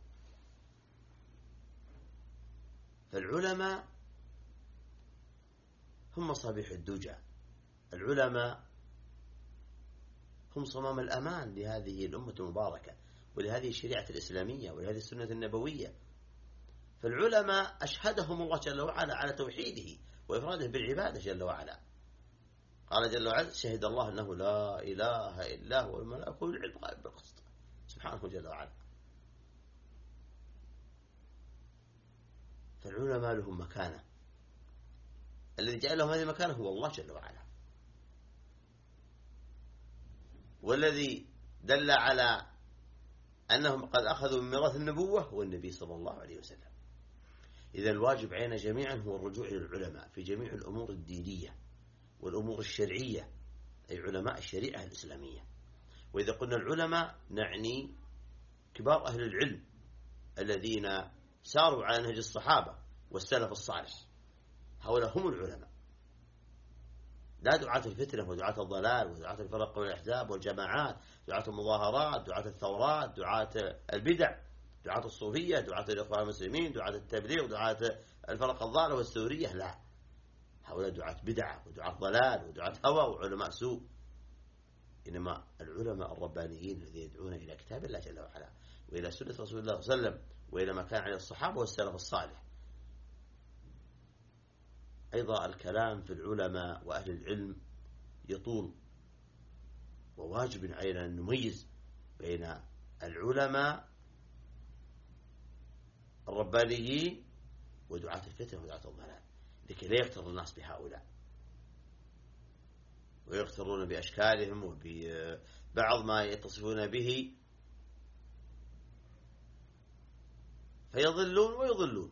فالعلماء هم مصابيح الدجى، العلماء هم صمام الأمان لهذه الأمة المباركة ولهذه الشريعة الإسلامية ولهذه السنة النبوية. فالعلماء أشهدهم الله جل وعلا على توحيده وإفراده بالعبادة جل وعلا. قال جل وعلا شهد الله أنه لا إله إلا هو الملائكة والعلم قائما بالقسط سبحانه جل وعلا. فالعلماء لهم مكانة، الذي جعل لهم هذه المكانة هو الله جل وعلا، والذي دل على أنهم قد أخذوا من ميراث النبوة هو النبي صلى الله عليه وسلم. إذا الواجب علينا جميعا هو الرجوع إلى العلماء في جميع الأمور الدينية والأمور الشرعية، أي علماء الشريعة الإسلامية. وإذا قلنا العلماء نعني كبار أهل العلم الذين ساروا على نهج الصحابة والسلف الصالح، هؤلاء هم العلماء، لا دعاة الفتنة ودعاة الضلال ودعاة الفرق والأحزاب والجماعات، دعاة المظاهرات، دعاة الثورات، دعاة البدع. دعاة الصوفية، دعاة الإخوان المسلمين، دعاة التبليغ، دعاة الفرق الضالة والسورية، لا، هؤلاء دعاة بدعة ودعاة ضلال ودعاة هوى وعلماء سوء. إنما العلماء الربانيين الذين يدعون إلى كتاب الله جل وعلا وإلى سنة رسول الله صلى الله عليه وسلم وإلى ما كان عليه الصحابة والسلف الصالح. أيضا الكلام في العلماء وأهل العلم يطول، وواجب علينا أن نميز بين العلماء الربانيين ودعاة الفتن ودعاة الضلال، لكي لا يغتر الناس بهؤلاء ويغترون بأشكالهم وببعض ما يتصفون به فيضلون ويضلون،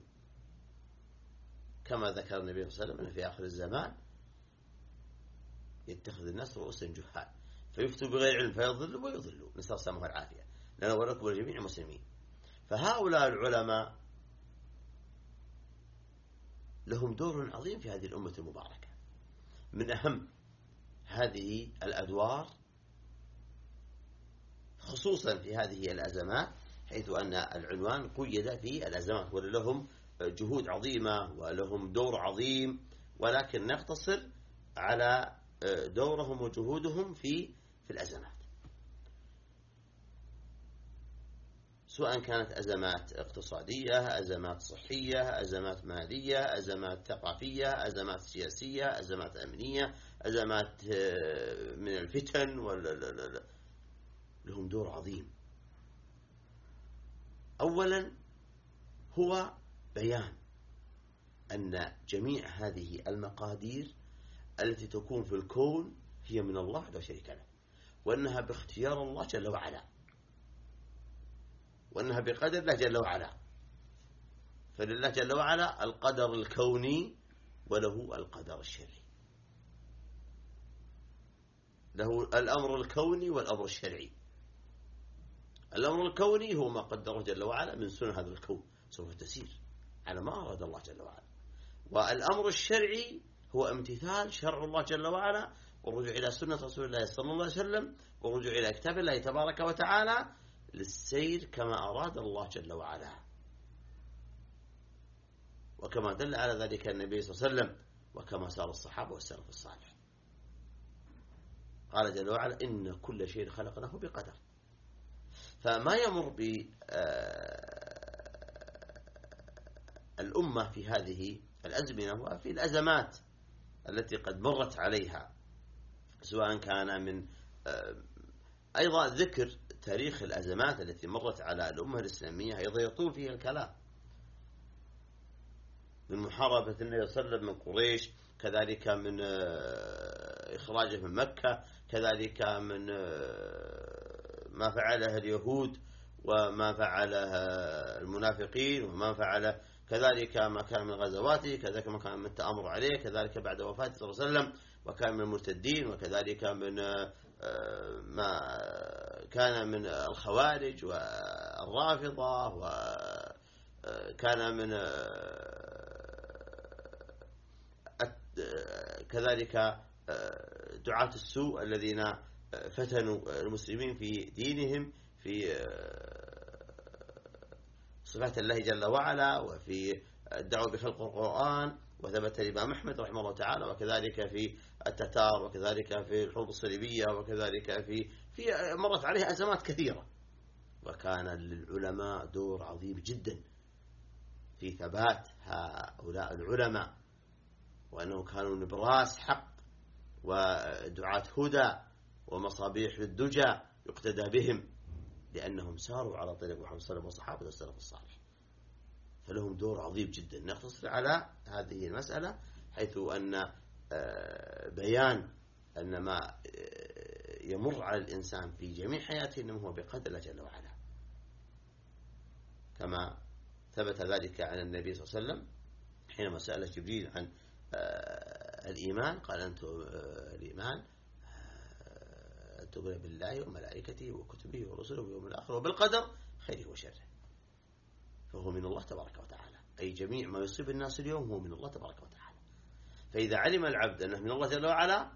كما ذكر النبي صلى الله عليه وسلم في آخر الزمان يتخذ الناس رؤوسا جهال فيفتوا بغير علم فيضلوا ويضلوا، نسأل الله السلامة والعافية لنا ولكم ولجميع المسلمين. فهؤلاء العلماء لهم دور عظيم في هذه الأمة المباركة. من أهم هذه الأدوار خصوصا في هذه الأزمات، حيث أن العنوان قيد في الأزمات، ولهم جهود عظيمة ولهم دور عظيم، ولكن نقتصر على دورهم وجهودهم في في الأزمات، سواء كانت أزمات اقتصادية، أزمات صحية، أزمات مالية، أزمات ثقافية، أزمات سياسية، أزمات أمنية، أزمات من الفتن، لهم دور عظيم. أولا هو بيان أن جميع هذه المقادير التي تكون في الكون هي من الله لا شريك له، وأنها باختيار الله جل وعلا، وأنها بقدر الله جل وعلا. فلله جل وعلا القدر الكوني وله القدر الشرعي، له الأمر الكوني والأمر الشرعي. الأمر الكوني هو ما قدره جل وعلا من سنن هذا الكون سوف تسير على ما أراد الله جل وعلا، والأمر الشرعي هو امتثال شرع الله جل وعلا والرجوع إلى سنة رسول الله صلى الله عليه وسلم والرجوع إلى كتاب الله تبارك وتعالى للسير كما أراد الله جل وعلا، وكما دل على ذلك النبي صلى الله عليه وسلم وكما سار الصحابة والسلف الصالح. قال جل وعلا إن كل شيء خلقناه بقدر. فما يمر بالأمة في هذه الأزمنة وفي الأزمات التي قد مرت عليها، سواء كان من أيضا ذكر تاريخ الأزمات التي مرت على الأمة الإسلامية أيضا يطول فيها الكلام، من محاربة النبي صلى الله عليه وسلم من قريش، كذلك من إخراجه من مكة، كذلك من ما فعله اليهود وما فعله المنافقين وما فعله، كذلك ما كان من غزواته، كذلك ما كان من التأمر عليه، كذلك بعد وفاته صلى الله عليه وسلم وكان من المرتدين، وكذلك من ما كان من الخوارج والرافضة، وكان من كذلك دعاة السوء الذين فتنوا المسلمين في دينهم في صفات الله جل وعلا وفي الدعوة بخلق القرآن، وثبت الإمام أحمد رحمه الله تعالى، وكذلك في التتار، وكذلك في الحروب الصليبية، وكذلك في في مرت عليها أزمات كثيرة. وكان للعلماء دور عظيم جدا في ثبات هؤلاء العلماء، وأنه كانوا نبراس حق ودعاة هدى ومصابيح للدجى يقتدى بهم، لأنهم ساروا على طريق محمد صلى الله عليه وسلم وصحابة السلف الصالح، فلهم دور عظيم جدا. نقتصر على هذه المسألة، حيث أن بيان أن ما يمر على الإنسان في جميع حياته إنما هو بقدر الله جل وعلا، كما ثبت ذلك عن النبي صلى الله عليه وسلم حينما سأل جبريل عن الإيمان، قال أنت الإيمان أن تؤمن بالله وملائكته وكتبه ورسله واليوم الآخر وبالقدر خيره وشره، فهو من الله تبارك وتعالى، أي جميع ما يصيب الناس اليوم هو من الله تبارك وتعالى. فإذا علم العبد أنه من الله جل وعلا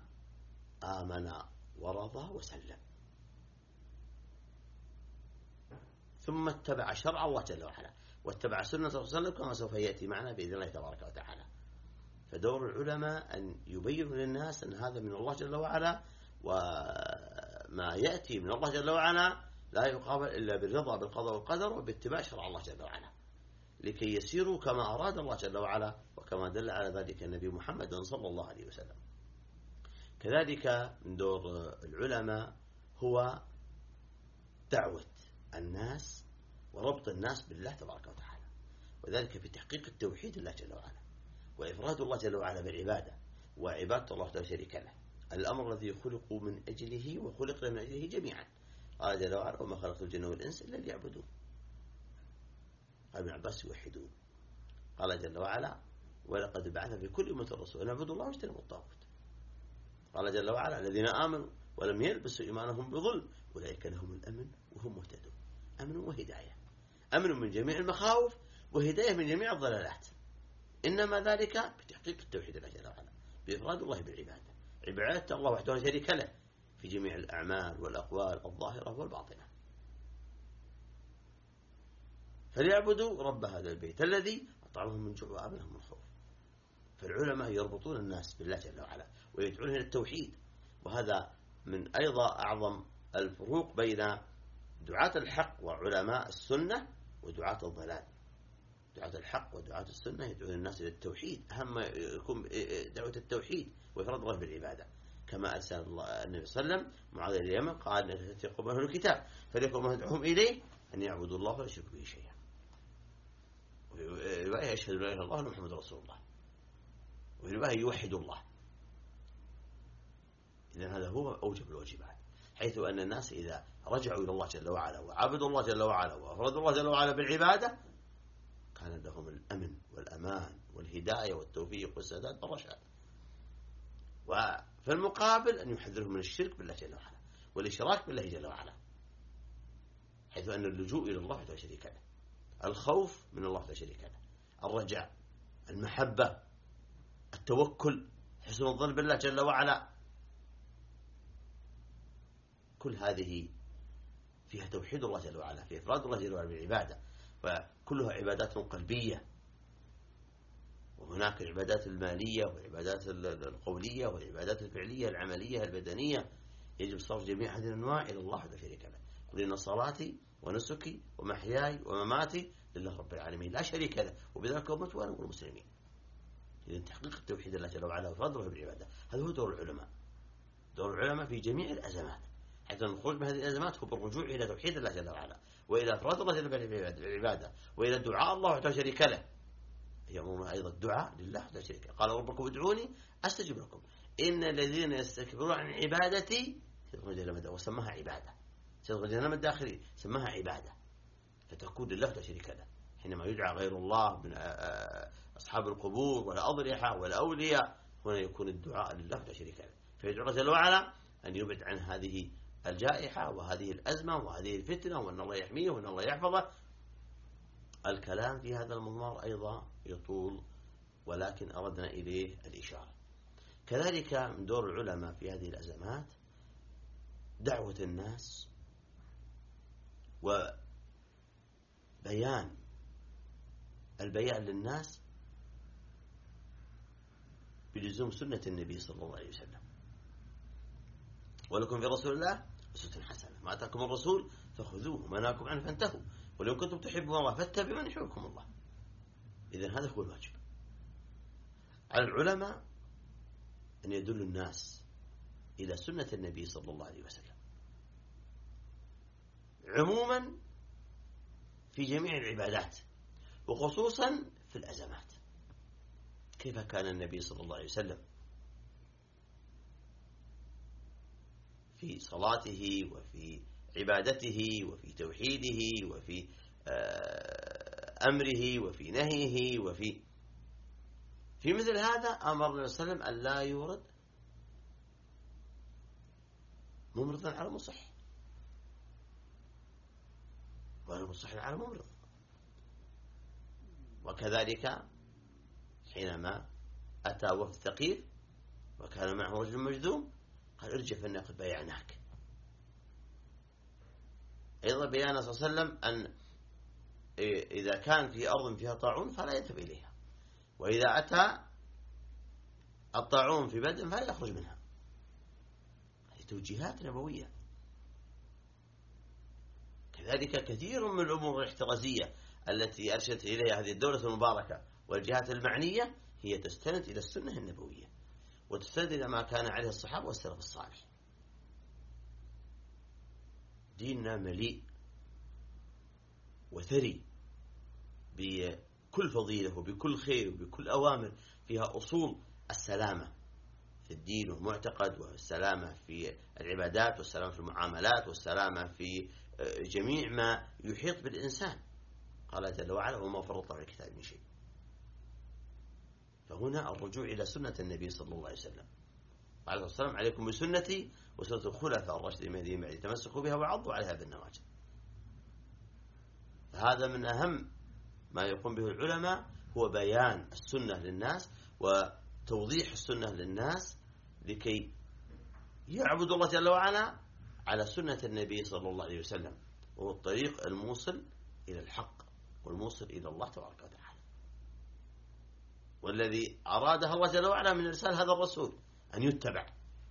آمن ورضى وسلم. ثم اتبع شرع الله جل وعلا واتبع سنة صلى الله عليه وسلم كما سوف يأتي معنا بإذن الله تبارك وتعالى. فدور العلماء أن يبينوا للناس أن هذا من الله جل وعلا، وما يأتي من الله جل وعلا لا يقابل إلا بالرضا بالقضاء والقدر وباتباع شرع الله جل وعلا، لكي يسيروا كما أراد الله جل وعلا وكما دل على ذلك النبي محمد صلى الله عليه وسلم. كذلك من دور العلماء هو دعوة الناس وربط الناس بالله تبارك وتعالى، وذلك في تحقيق التوحيد لله جل وعلا وإفراد الله جل وعلا بالعبادة، وعبادة الله لا شريك له، الأمر الذي خلقوا من أجله وخلقنا من أجله جميعا. قال جل وعلا: وما خلقت الجن والإنس إلا ليعبدون. قال ابن عباس: يوحدون. قال جل وعلا: ولقد بعث في كل أمة رسولا أن اعبدوا الله واجتنبوا الطاغوت. قال جل وعلا: الذين آمنوا ولم يلبسوا إيمانهم بظلم أولئك لهم الأمن وهم مهتدون. أمن وهداية، أمن من جميع المخاوف وهداية من جميع الضلالات، إنما ذلك بتحقيق التوحيد لله جل وعلا، بإفراد الله بالعبادة، عبادة الله وحده لا شريك له في جميع الأعمال والأقوال الظاهرة والباطنة. فليعبدوا رب هذا البيت الذي أطعمهم من جوع وآمنهم من خوف. فالعلماء يربطون الناس بالله جل وعلا ويدعون إلى التوحيد، وهذا من أيضا أعظم الفروق بين دعاة الحق وعلماء السنة ودعاة الضلال. دعاة الحق ودعاة السنة يدعون الناس إلى التوحيد، أهم يكون دعوة التوحيد وإفراد الله بالعبادة، كما أرسل الله النبي صلى الله عليه وسلم معاذ إلى اليمن قال: يقوم أهل الكتاب فليكن ما يدعوهم إليه أن يعبدوا الله ولا يشركوا به شيئا. ورواية: يشهد لا إله إلا الله وأن محمد رسول الله. ورواية: يوحد الله. إذن هذا هو أوجب الواجبات، حيث أن الناس إذا رجعوا إلى الله جل وعلا وعبدوا الله جل وعلا وأفردوا الله جل وعلا بالعبادة كان لهم الأمن والأمان والهداية والتوفيق والسداد والرشاد. وفي المقابل أن يحذرهم من الشرك بالله جل وعلا والإشراك بالله جل وعلا، حيث أن اللجوء إلى الله لا شريك له، الخوف من الله لا شريك له، الرجاء، المحبة، التوكل، حسن الظن بالله جل وعلا، كل هذه فيها توحيد الله جل وعلا، في إفراد الله جل وعلا بالعبادة، وكلها عبادات قلبية. وهناك العبادات المالية والعبادات القولية والعبادات الفعلية العملية البدنية، يجب صرف جميع هذه الأنواع إلى الله لا شريك له. قل إن صلاتي ونسكي ومحياي ومماتي لله رب العالمين لا شريك له وبذلك أمرت وأنا من المسلمين. إذن تحقيق التوحيد الله جل وعلا وفضله بالعبادة هذا هو دور العلماء. دور العلماء في جميع الأزمات، حتى الخروج من هذه الأزمات هو بالرجوع إلى توحيد الله جل وعلا وإلى إفراد الله جل وعلا بالعبادة وإلى الدعاء الله وحده شريك له. يأمرون أيضا الدعاء لله لا شريك له. قال: ربكم ادعوني أستجب لكم إن الذين يستكبرون عن عبادتي سيدخلون جهنم، وسماها عبادة، سيدخلون جهنم الداخلي سماها عبادة، فتكون لله لا شريك له. حينما يدعى غير الله من أصحاب القبور ولا أضرحة ولا أولياء، هنا يكون الدعاء لله لا شريك له. فيدعو الله جل وعلا أن يبعد عن هذه الجائحة وهذه الأزمة وهذه الفتنة، وأن الله يحميه وأن الله يحفظه. الكلام في هذا المضمار أيضا يطول، ولكن أردنا إليه الإشارة. كذلك من دور العلماء في هذه الأزمات دعوة الناس وبيان البيان للناس بلزوم سنة النبي صلى الله عليه وسلم. ولكم في رسول الله أسوة حسنة، ما أتاكم الرسول فخذوه وما نهاكم عنه فانتهوا ولو كنتم تحبون الله فاتبعون يحببكم الله. إذن هذا هو الواجب على العلماء، أن يدلوا الناس إلى سنة النبي صلى الله عليه وسلم عموما في جميع العبادات، وخصوصا في الأزمات. كيف كان النبي صلى الله عليه وسلم في صلاته وفي عبادته وفي توحيده وفي أمره وفي نهيه وفي في مثل هذا أمر النبي صلى الله عليه وسلم أن لا يورد ممرضا على مصح ولا مصح على ممرض. وكذلك حينما أتى وفد ثقيف وكان معه رجل مجذوم قال: ارجع فإنا قد بايعناك. أيضا بيان صلى الله عليه وسلم أن إذا كان في أرض فيها طاعون فلا يذهب إليها، وإذا أتى الطاعون في بلد فلا يخرج منها. هذه توجيهات نبوية. كذلك كثير من الأمور الاحترازية التي أرشدت إليها هذه الدولة المباركة والجهات المعنية هي تستند إلى السنة النبوية، وتستند إلى ما كان عليه الصحابة والسلف الصالح. ديننا مليء وثري بكل فضيلة وبكل خير وبكل أوامر فيها أصول السلامة في الدين والمعتقد، والسلامة في العبادات، والسلامة في المعاملات، والسلامة في جميع ما يحيط بالإنسان. قال جل وعلا: وما فرطنا في الكتاب من شيء. فهنا الرجوع إلى سنة النبي صلى الله عليه وسلم عليه الصلاة والسلام: عليكم بسنتي وسنة الخلفاء الراشدين المهديين بعدي، تمسكوا بها وعضوا عليها بالنواجذ. فهذا من أهم ما يقوم به العلماء، هو بيان السنة للناس وتوضيح السنة للناس لكي يعبدوا الله جل وعلا على سنة النبي صلى الله عليه وسلم، وهو الطريق الموصل إلى الحق والموصل إلى الله تبارك وتعالى، والذي أرادها الله جل وعلا من إرسال هذا الرسول أن يتبع.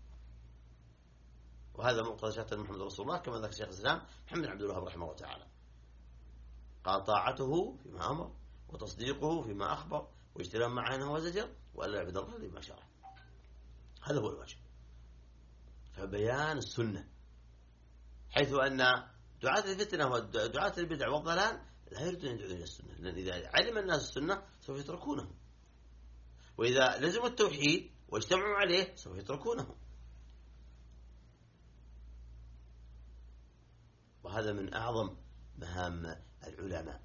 وهذا مقتضى شهادة محمد رسول الله، كما ذكر شيخ الإسلام محمد بن عبد الوهاب رحمه الله تعالى. قال: طاعته فيما أمر، وتصديقه فيما أخبر، واجتناب ما عنه وزجر، وألا يعبد الله لما شرع. هذا هو الواجب. فبيان السنة، حيث أن دعاة الفتنة ودعاة البدع والضلال لا يريدون أن يدعون إلى السنة، لأن إذا علم الناس السنة سوف يتركونه، وإذا لزموا التوحيد واجتمعوا عليه سوف يتركونه. وهذا من أعظم مهام العلماء.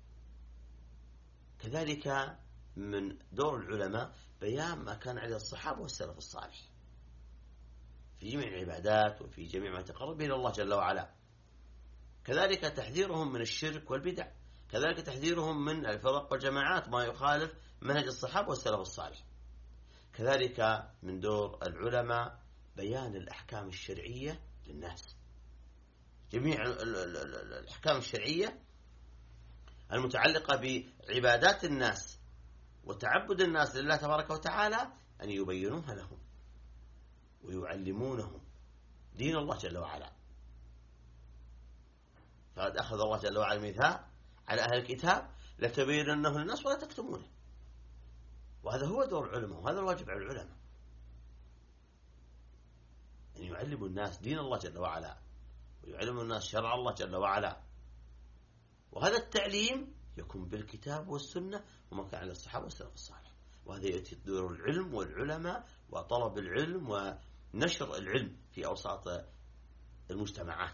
كذلك من دور العلماء بيان ما كان عليه الصحابة والسلف الصالح في جميع العبادات وفي جميع ما تقرب إلى الله جل وعلا. كذلك تحذيرهم من الشرك والبدع، كذلك تحذيرهم من الفرق والجماعات ما يخالف منهج الصحابة والسلف الصالح. كذلك من دور العلماء بيان الأحكام الشرعية للناس، جميع الأحكام الشرعية المتعلقة بعبادات الناس وتعبد الناس لله تبارك وتعالى أن يبينوها لهم ويعلمونهم دين الله جل وعلا. فقد أخذ الله جل وعلا الميثاق على أهل الكتاب: لتبيننه للناس ولا تكتمونه. وهذا هو دور العلماء، وهذا الواجب على العلماء، أن يعلموا الناس دين الله جل وعلا، ويعلموا الناس شرع الله جل وعلا. وهذا التعليم يكون بالكتاب والسنة وما كان على الصحابة والسلف الصالح. وهذا يأتي دور العلم والعلماء وطلب العلم ونشر العلم في أوساط المجتمعات.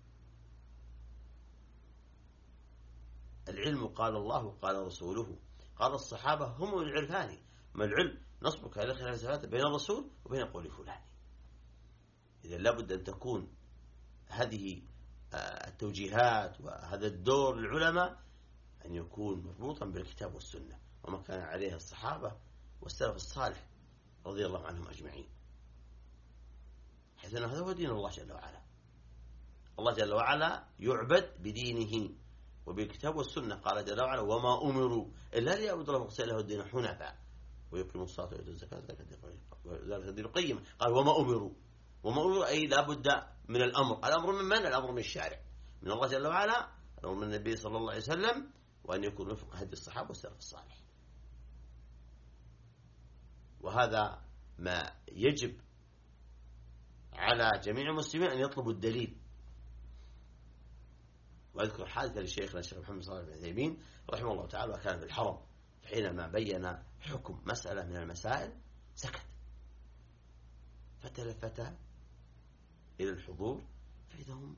العلم قال الله وقال رسوله، قال الصحابة هم العرفان. ما العلم؟ نصبك على خلاف بين الرسول وبين قول فلان. إذا لابد أن تكون هذه التوجيهات وهذا الدور للعلماء أن يكون مربوطا بالكتاب والسنة وما كان عليه الصحابة والسلف الصالح رضي الله عنهم أجمعين، حيث أن هذا هو دين الله جل وعلا. الله جل وعلا يعبد بدينه وبالكتاب والسنة. قال جل وعلا: وما أمروا إلا ليعبدوا الله مخلصين له الدين حنفاء ويقيموا الصلاة ويؤتوا الزكاة ذلك الدين القيم. قال: وما أمروا، وما أمروا أي لا بد من الأمر. الأمر من من؟ الأمر من الشارع، من الله جل وعلا، الأمر من النبي صلى الله عليه وسلم، وأن يكون وفق هدي الصحابة والسلف الصالح. وهذا ما يجب على جميع المسلمين أن يطلبوا الدليل. وأذكر حادثة لشيخنا الشيخ محمد صالح بن عثيمين رحمه الله تعالى، وكان في الحرم، حينما بين حكم مسألة من المسائل سكت، فتلفت إلى الحضور فإذا هم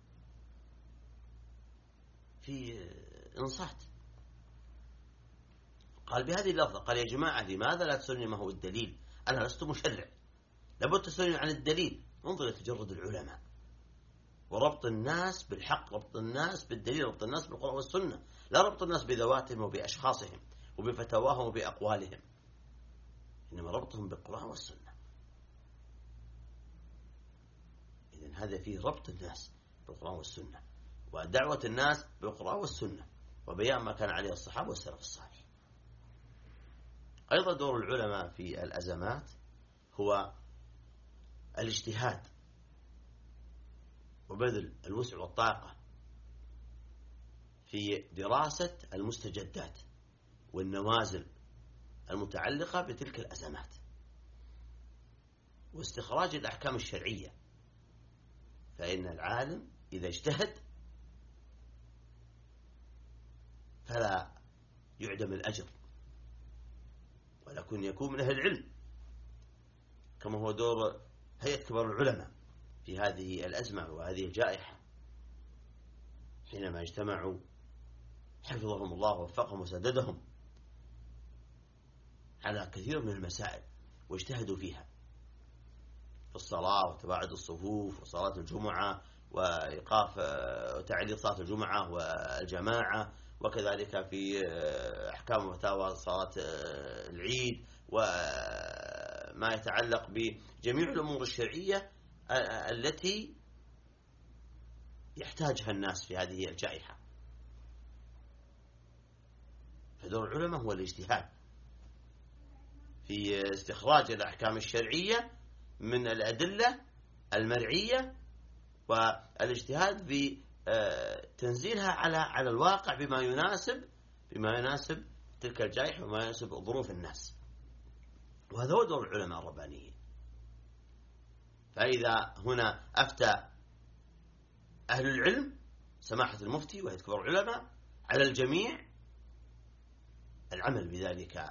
في إنصات. قال بهذه اللفظة: قال: يا جماعة، لماذا لا تسألوني ما هو الدليل؟ أنا لست مشرع، لابد تسألوني عن الدليل. انظر إلى تجرد العلماء وربط الناس بالحق، ربط الناس بالدليل، ربط الناس بالقرآن والسنة، لا ربط الناس بذواتهم وبأشخاصهم وبفتواهم وبأقوالهم، إنما ربطهم بالقرآن والسنة. إذن هذا فيه ربط الناس بالقرآن والسنة. ودعوة الناس بالقرآن والسنة وبيان ما كان عليه الصحابة والسلف الصالح. أيضا دور العلماء في الأزمات هو الاجتهاد وبذل الوسع والطاقة في دراسة المستجدات والنوازل المتعلقة بتلك الأزمات واستخراج الأحكام الشرعية. فإن العالم إذا اجتهد فلا يعدم الأجر ولكن يكون من أهل العلم، كما هو دور هيئة كبار العلماء في هذه الأزمة وهذه الجائحة، حينما اجتمعوا حفظهم الله ووفقهم وسددهم على كثير من المسائل واجتهدوا فيها في الصلاة وتباعد الصفوف وصلاة الجمعة وإيقاف وتعليق صلاة الجمعة والجماعة، وكذلك في أحكام وفتاوى صلاة العيد وما يتعلق بجميع الأمور الشرعية التي يحتاجها الناس في هذه الجائحة. فدور العلماء هو الاجتهاد في استخراج الأحكام الشرعية من الأدلة المرعية والاجتهاد في تنزيلها على على الواقع بما يناسب بما يناسب تلك الجائحة وما يناسب ظروف الناس. وهذا هو دور العلماء الربانيين. فإذا هنا أفتى أهل العلم سماحة المفتي وهيئة كبار العلماء على الجميع العمل بذلك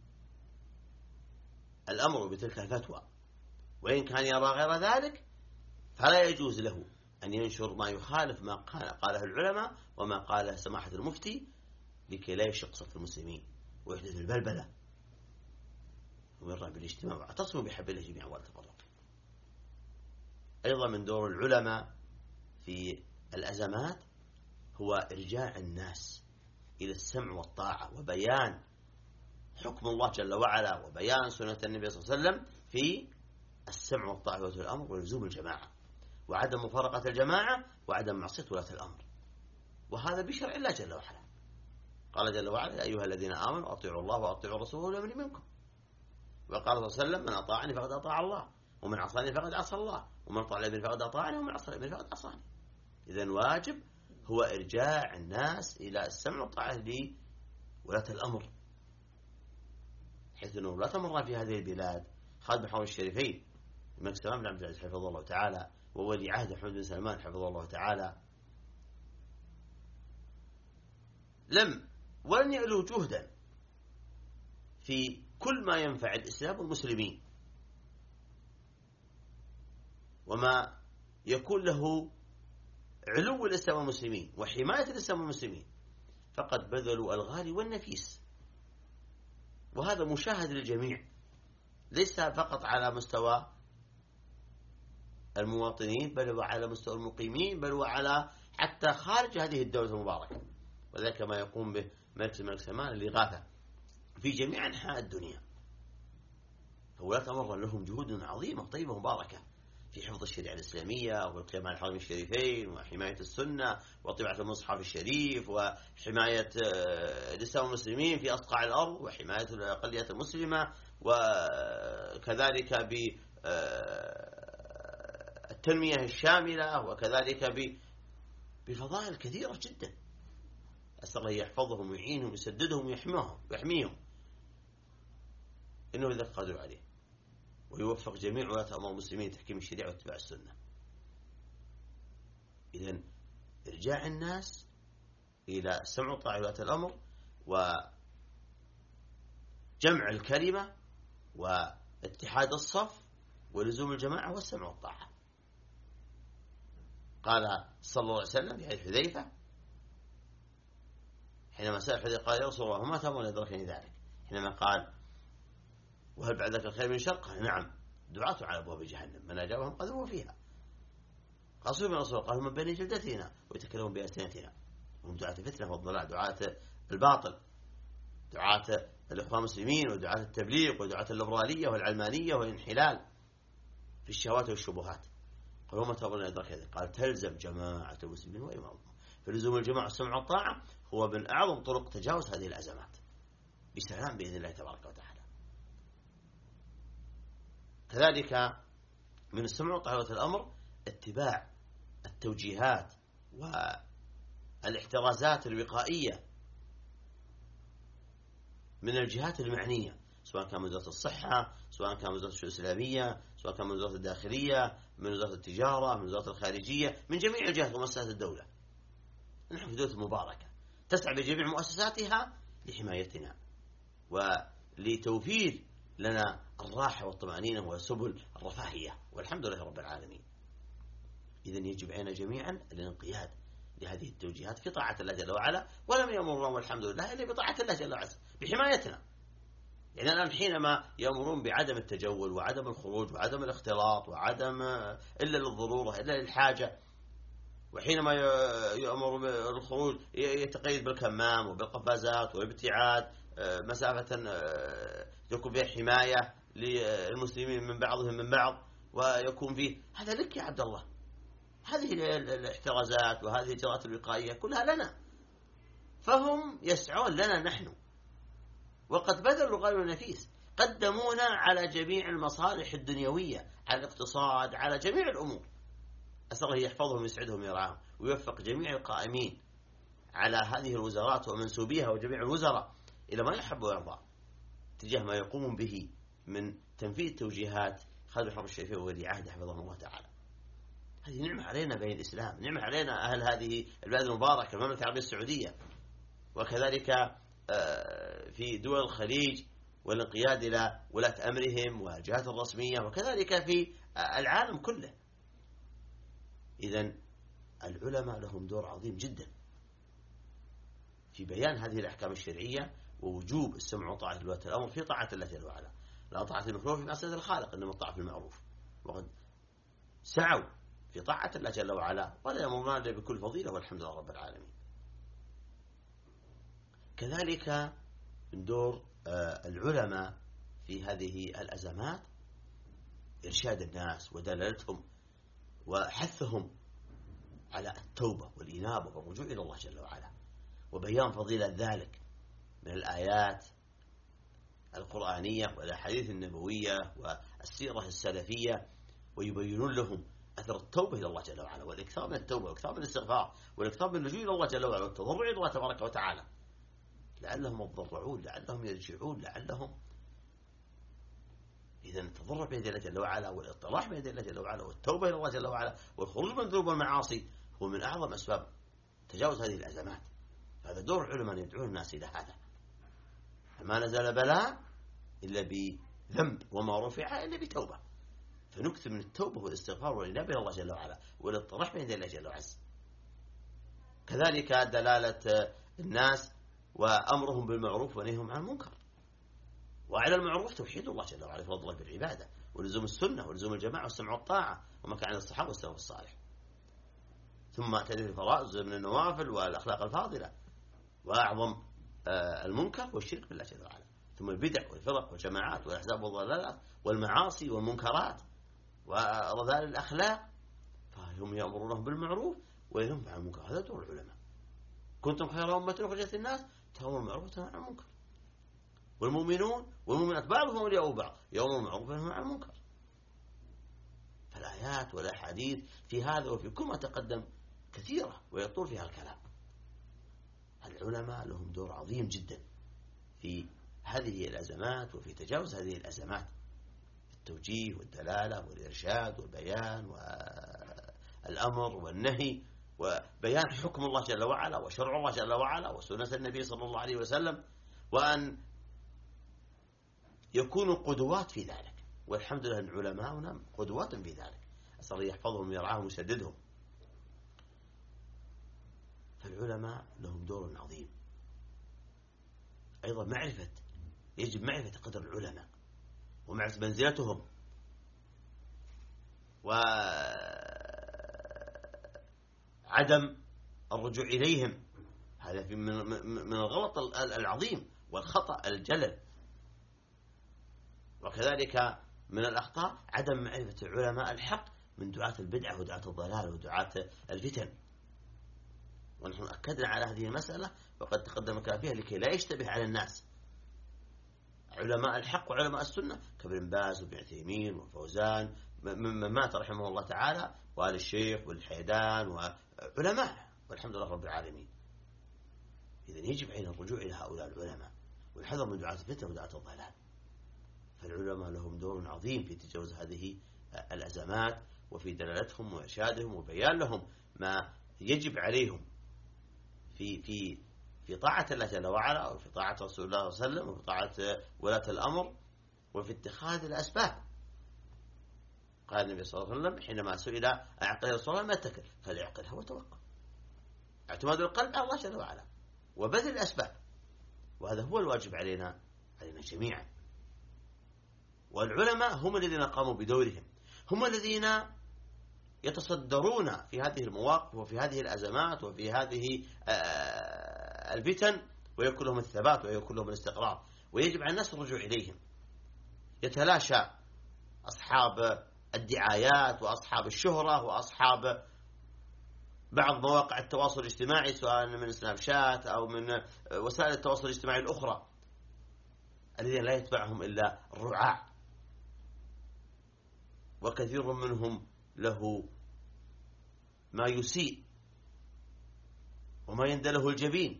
الأمر بتلك الفتوى، وإن كان يرى غير ذلك فلا يجوز له أن ينشر ما يخالف ما قاله العلماء وما قاله سماحة المفتي لكي لا يشق صف المسلمين ويحدث البلبلة ويرى بالاجتماع واعتصموا بحبل الله جميعا ولا تفرقوا. أيضا من دور العلماء في الأزمات هو إرجاع الناس إلى السمع والطاعة وبيان حكم الله جل وعلا وبيان سنة النبي صلى الله عليه وسلم في السمع والطاعة ولاة الأمر ولزوم الجماعة وعدم مفارقة الجماعة وعدم معصية ولاة الأمر، وهذا بشرع الله جل وعلا. قال جل وعلا: يا أيها الذين آمنوا أطيعوا الله وأطيعوا الرسول وأولي الأمر منكم. وقال صلى الله عليه وسلم: من أطاعني فقد أطاع الله ومن عصاني فقد عصى الله ومن طاع الأمير فقد أطاعني ومن عصى الأمير فقد عصاني. إذن واجب هو إرجاع الناس إلى السمع والطاعة لولاة الأمر، حيث أنه لا تمر في هذه البلاد خادم الحرمين الشريفين الملك سلمان بن عبد العزيز حفظه الله تعالى وولي عهد محمد بن سلمان حفظه الله تعالى لم ولن يألوا جهدا في كل ما ينفع الإسلام والمسلمين وما يكون له علو الإسلام والمسلمين وحماية الإسلام والمسلمين، فقد بذلوا الغالي والنفيس. وهذا مشاهد للجميع، ليس فقط على مستوى المواطنين بل وعلى مستوى المقيمين بل وعلى حتى خارج هذه الدولة المباركة. وذلك ما يقوم به ملك الملك سلمان الإغاثة في جميع أنحاء الدنيا. فولاة أمر لهم جهود عظيمة طيبة مباركة في حفظ الشريعة الإسلامية والقيام على الحرمين الشريفين وحماية السنة وطباعة المصحف الشريف وحماية الإسلام والمسلمين في أصقاع الأرض وحماية الأقليات المسلمة، وكذلك بالتنمية الشاملة، وكذلك بفضائل كثيرة جدا. أسأل الله يحفظهم ويعينهم ويسددهم ويحميهم ويحميهم إنه ذلك قادر عليه، ويوفق جميع ولاة أمر المسلمين تحكيم الشريعة واتباع السنة. إذن إرجاع الناس إلى السمع والطاعة ولاة الأمر وجمع الكلمة واتحاد الصف ولزوم الجماعة والسمع والطاعة. قال صلى الله عليه وسلم في حديث حذيفة حينما سأل حذيفة قال: يا رسول الله وما تأمرني أدركني ذلك؟ حينما قال: وهل بعد ذلك الخير من شر؟ قال: نعم، دعاة على أبواب جهنم من أجابهم قذفوا فيها. قصوا من رسول قالوا: من بين جلدتنا ويتكلمون بألسنتنا. هم دعاة الفتنة والضلال، دعاة الباطل، دعاة الإخوان المسلمين ودعاة التبليغ ودعاة الليبرالية والعلمانية والانحلال في الشهوات والشبهات. قالوا: وما تأمرني أدركني ذلك؟ قال: تلزم جماعة المسلمين وإمامهم. فلزوم الجماعة والسمع والطاعة هو من أعظم طرق تجاوز هذه الأزمات بسلام بإذن الله تبارك وتعالى. كذلك من السمع والطاعة الأمر اتباع التوجيهات والاحترازات الوقائية من الجهات المعنية، سواء كان من وزارة الصحة، سواء كان من وزارة الشؤون الإسلامية، سواء كان من وزارة الداخلية، من وزارة التجارة، من وزارة الخارجية، من جميع الجهات ومؤسسات الدولة. نحن في دولة مباركة تسعى بجميع مؤسساتها لحمايتنا ولتوفير لنا الراحة والطمأنينة وسبل الرفاهية، والحمد لله رب العالمين. إذن يجب علينا جميعا الانقياد لهذه التوجيهات في طاعة الله جل وعلا، ولم يأمرنا والحمد لله إلا بطاعة الله جل وعلا بحمايتنا. يعني الآن حينما يأمرون بعدم التجول وعدم الخروج وعدم الاختلاط وعدم إلا للضرورة إلا للحاجة، وحينما يأمر بالخروج يتقيد بالكمام وبالقفازات وبابتعاد مسافة يكون فيها حماية للمسلمين من بعضهم من بعض، ويكون فيه هذا لك يا عبد الله. هذه الاحترازات وهذه الإجراءات الوقائية كلها لنا، فهم يسعون لنا نحن، وقد بذلوا غالوا نفيس، قدمونا على جميع المصالح الدنيوية، على الاقتصاد، على جميع الأمور. أسأل الله يحفظهم ويسعدهم ويرعاهم ويوفق جميع القائمين على هذه الوزارات ومنسوبيها وجميع الوزراء إلى ما يحب ويرضى تجاه ما يقوم به من تنفيذ توجيهات خالد حرب الشريفية وولي عهده حفظهم الله تعالى. هذه نعمة علينا بين الإسلام، نعمة علينا أهل هذه البلاد المباركة المملكة العربية السعودية، وكذلك في دول الخليج والانقياد إلى ولاة أمرهم والجهات الرسمية، وكذلك في العالم كله. إذن العلماء لهم دور عظيم جدا في بيان هذه الأحكام الشرعية ووجوب السمع وطاعة ولاة الأمر في طاعة الله جل وعلا، لا طاعة المخلوق في معصية الخالق، إنما الطاعة في المعروف، وقد سعوا في طاعة الله جل وعلا ولا يأمرون إلا بكل فضيلة، والحمد لله رب العالمين. كذلك من دور العلماء في هذه الأزمات إرشاد الناس ودلالتهم وحثهم على التوبة والإنابة والرجوع إلى الله جل وعلا، وبيان فضيلة ذلك من الآيات القرآنية والأحاديث النبوية والسيرة السلفية، ويبينون لهم أثر التوبة إلى الله جل وعلا، والإكثار من التوبة والإكثار من الاستغفار والإكثار من اللجوء إلى الله جل وعلا والتضرع إلى الله تبارك وتعالى، لعلهم يتضرعون، لعلهم يرجعون، لعلهم إذا التضرع بيد الله جل وعلا والاطراح بيد الله جل وعلا والتوبة إلى الله جل وعلا والخروج من الذنوب والمعاصي هو من أعظم أسباب تجاوز هذه الأزمات. هذا دور العلماء يدعون الناس إلى هذا، فما نزل بلاء إلا بذنب وما رفع إلا بتوبة، فنكثر من التوبة والاستغفار والإنابة إلى الله جل وعلا والاطراح بيد الله جل وعلا. كذلك دلالة الناس وأمرهم بالمعروف ونهيهم عن المنكر، وعلى المعروف توحيد الله جل وعلا فضله بالعبادة ولزوم السنة ولزوم الجماعة والسمع والطاعة وما كان عن الصحابة والسلف الصالح، ثم تدريب الفرائض من النوافل والأخلاق الفاضلة، وأعظم المنكر والشرك بالله جل وعلا، ثم البدع والفرق والجماعات والأحزاب والضلالات والمعاصي والمنكرات ورذائل الأخلاق، فهم يأمرونهم بالمعروف وينهون عن المنكر. هذا دور العلماء. كنتم خير أمة أخرجت الناس تأمرون بالمعروف وتنهون عن المنكر، والمؤمنون والمؤمنات بعضهم أولياء بعض يأمرون بالمعروف وينهون عن المنكر. فالآيات والأحاديث في هذا وفي كل ما تقدم كثيرة ويطول فيها الكلام. العلماء لهم دور عظيم جدا في هذه الأزمات وفي تجاوز هذه الأزمات، التوجيه والدلالة والإرشاد والبيان والأمر والنهي وبيان حكم الله جل وعلا وشرع الله جل وعلا وسنة النبي صلى الله عليه وسلم، وأن يكونوا قدوات في ذلك، والحمد لله أن علماؤنا قدوات في ذلك، أسأل الله يحفظهم ويرعاهم ويسددهم. فالعلماء لهم دور عظيم. أيضا معرفة، يجب معرفة قدر العلماء ومعرفة منزلتهم وعدم الرجوع إليهم، هذا من الغلط العظيم والخطأ الجلل. وكذلك من الأخطاء عدم معرفة علماء الحق من دعاة البدعة ودعاة الضلال ودعاة الفتن. ونحن أكدنا على هذه المسألة وقد تقدم كافيها لكي لا يشتبه على الناس. علماء الحق وعلماء السنة كابن باز وابن عثيمين وفوزان ممن مات رحمه الله تعالى، وآل الشيخ والحيدان وعلماء، والحمد لله رب العالمين. إذن يجب علينا الرجوع إلى هؤلاء العلماء والحذر من دعاة الفتن ودعاة الضلال. فالعلماء لهم دور عظيم في تجاوز هذه الأزمات وفي دلالتهم وإرشادهم وبيان لهم ما يجب عليهم في في في طاعة الله جل وعلا، وفي طاعة رسول الله صلى الله عليه وسلم، وفي طاعة ولاة الأمر، وفي اتخاذ الأسباب. قال النبي صلى الله عليه وسلم حينما سئل أعقل الصلاة ما اتكل؟ فليعقلها وتوقف. اعتماد القلب على الله جل وعلا وبذل الأسباب، وهذا هو الواجب علينا علينا جميعا. والعلماء هم الذين قاموا بدورهم، هم الذين يتصدرون في هذه المواقف وفي هذه الأزمات وفي هذه الفتن، ويكون لهم الثبات ويكون لهم الاستقرار، ويجب على الناس الرجوع إليهم. يتلاشى أصحاب الدعايات وأصحاب الشهرة وأصحاب بعض مواقع التواصل الاجتماعي، سواء من سناب شات أو من وسائل التواصل الاجتماعي الأخرى، الذين لا يتبعهم إلا الرعاع، وكثير منهم له ما يسيء وما يندله الجبين،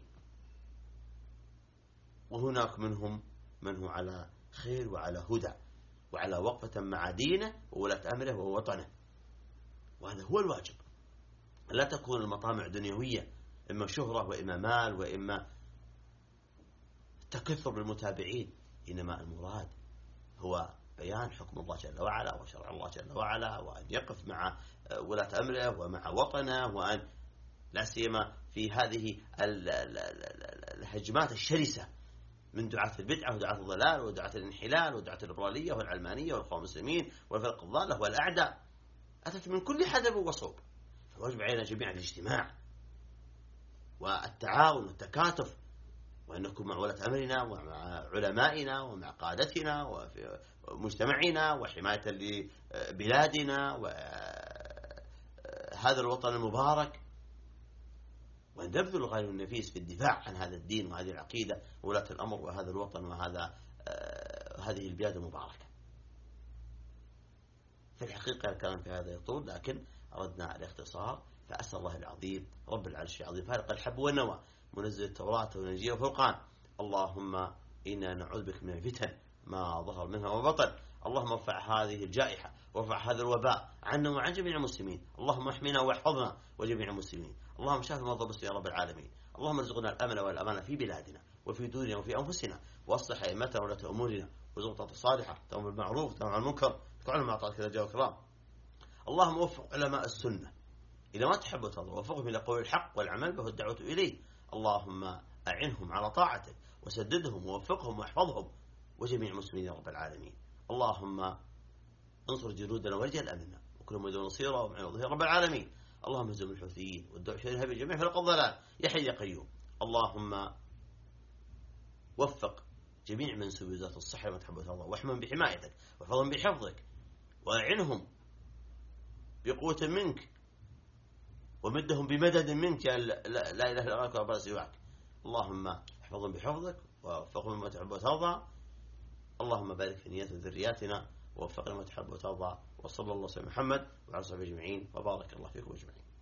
وهناك منهم من هو على خير وعلى هدى وعلى وقفة مع دينه وولاة أمره ووطنه. وهذا هو الواجب. لا تكون المطامع دنيوية، إما شهرة وإما مال وإما تكثر بالمتابعين، إنما المراد هو بيان حكم الله جل وعلا وشرع الله جل وعلا، وأن يقف مع ولاة أمره ومع وطنه، وأن لا سيما في هذه الهجمات الشرسة من دعاة البدعة ودعاة الضلال ودعاة الانحلال ودعاة الليبرالية والعلمانية والإخوان المسلمين والفرق الضالة والأعداء، أتت من كل حدب وصوب. فالواجب علينا جميعا الاجتماع والتعاون والتكاتف، وأن نكون مع ولاة أمرنا ومع علمائنا ومع قادتنا ومجتمعنا وحماية لبلادنا وهذا الوطن المبارك، وأن نبذل الغالي النفيس في الدفاع عن هذا الدين وهذه العقيدة وولاة الأمر وهذا الوطن وهذا هذه البلاد المباركة. في الحقيقة الكلام في هذا يطول، لكن أردنا الاختصار. فأسأل الله العظيم رب العرش العظيم فارق الحب والنوى منزل التوراة والإنجيل والفرقان، اللهم إنا نعوذ بك من الفتن ما ظهر منها وبطن. اللهم ارفع هذه الجائحة وارفع هذا الوباء عنا وعن جميع المسلمين. اللهم احمنا واحفظنا وجميع المسلمين. اللهم شاف مرضى المسلمين يا رب العالمين. اللهم ارزقنا الأمن والأمان في بلادنا وفي دوننا وفي أنفسنا، واصلح أئمتنا ولاة أمورنا، وارزقنا الصالحة، تأمر بالمعروف تنهى عن المنكر، تكون مع طاعتك رجاء وكرام. اللهم وفق علماء السنة إلى ما تحب وترضى، وفقهم إلى قول الحق والعمل به والدعوة إليه. اللهم أعنهم على طاعتك وسددهم ووفقهم واحفظهم وجميع المسلمين يا رب العالمين. اللهم انصر جنودنا ورجال أمننا وكل من نصيرا ومعين ظهير رب العالمين. اللهم اهزم الحوثيين والدعوة إليها بجميع فرق الضلال يا حي يا قيوم. اللهم وفق جميع منسوبي وزارة الصحة وما تحب وترضى، واحمهم بحمايتك واحفظهم بحفظك، وأعنهم بقوة منك ومدهم بمدد منك يا لا إله إلا أنت ولا سواك. اللهم احفظهم بحفظك ووفقهم بما تحب وترضى. اللهم بارك في نيات ذرياتنا ووفقنا ما تحب وترضى. وصلى الله على محمد وعلى صحبه أجمعين، وبارك الله فيكم أجمعين.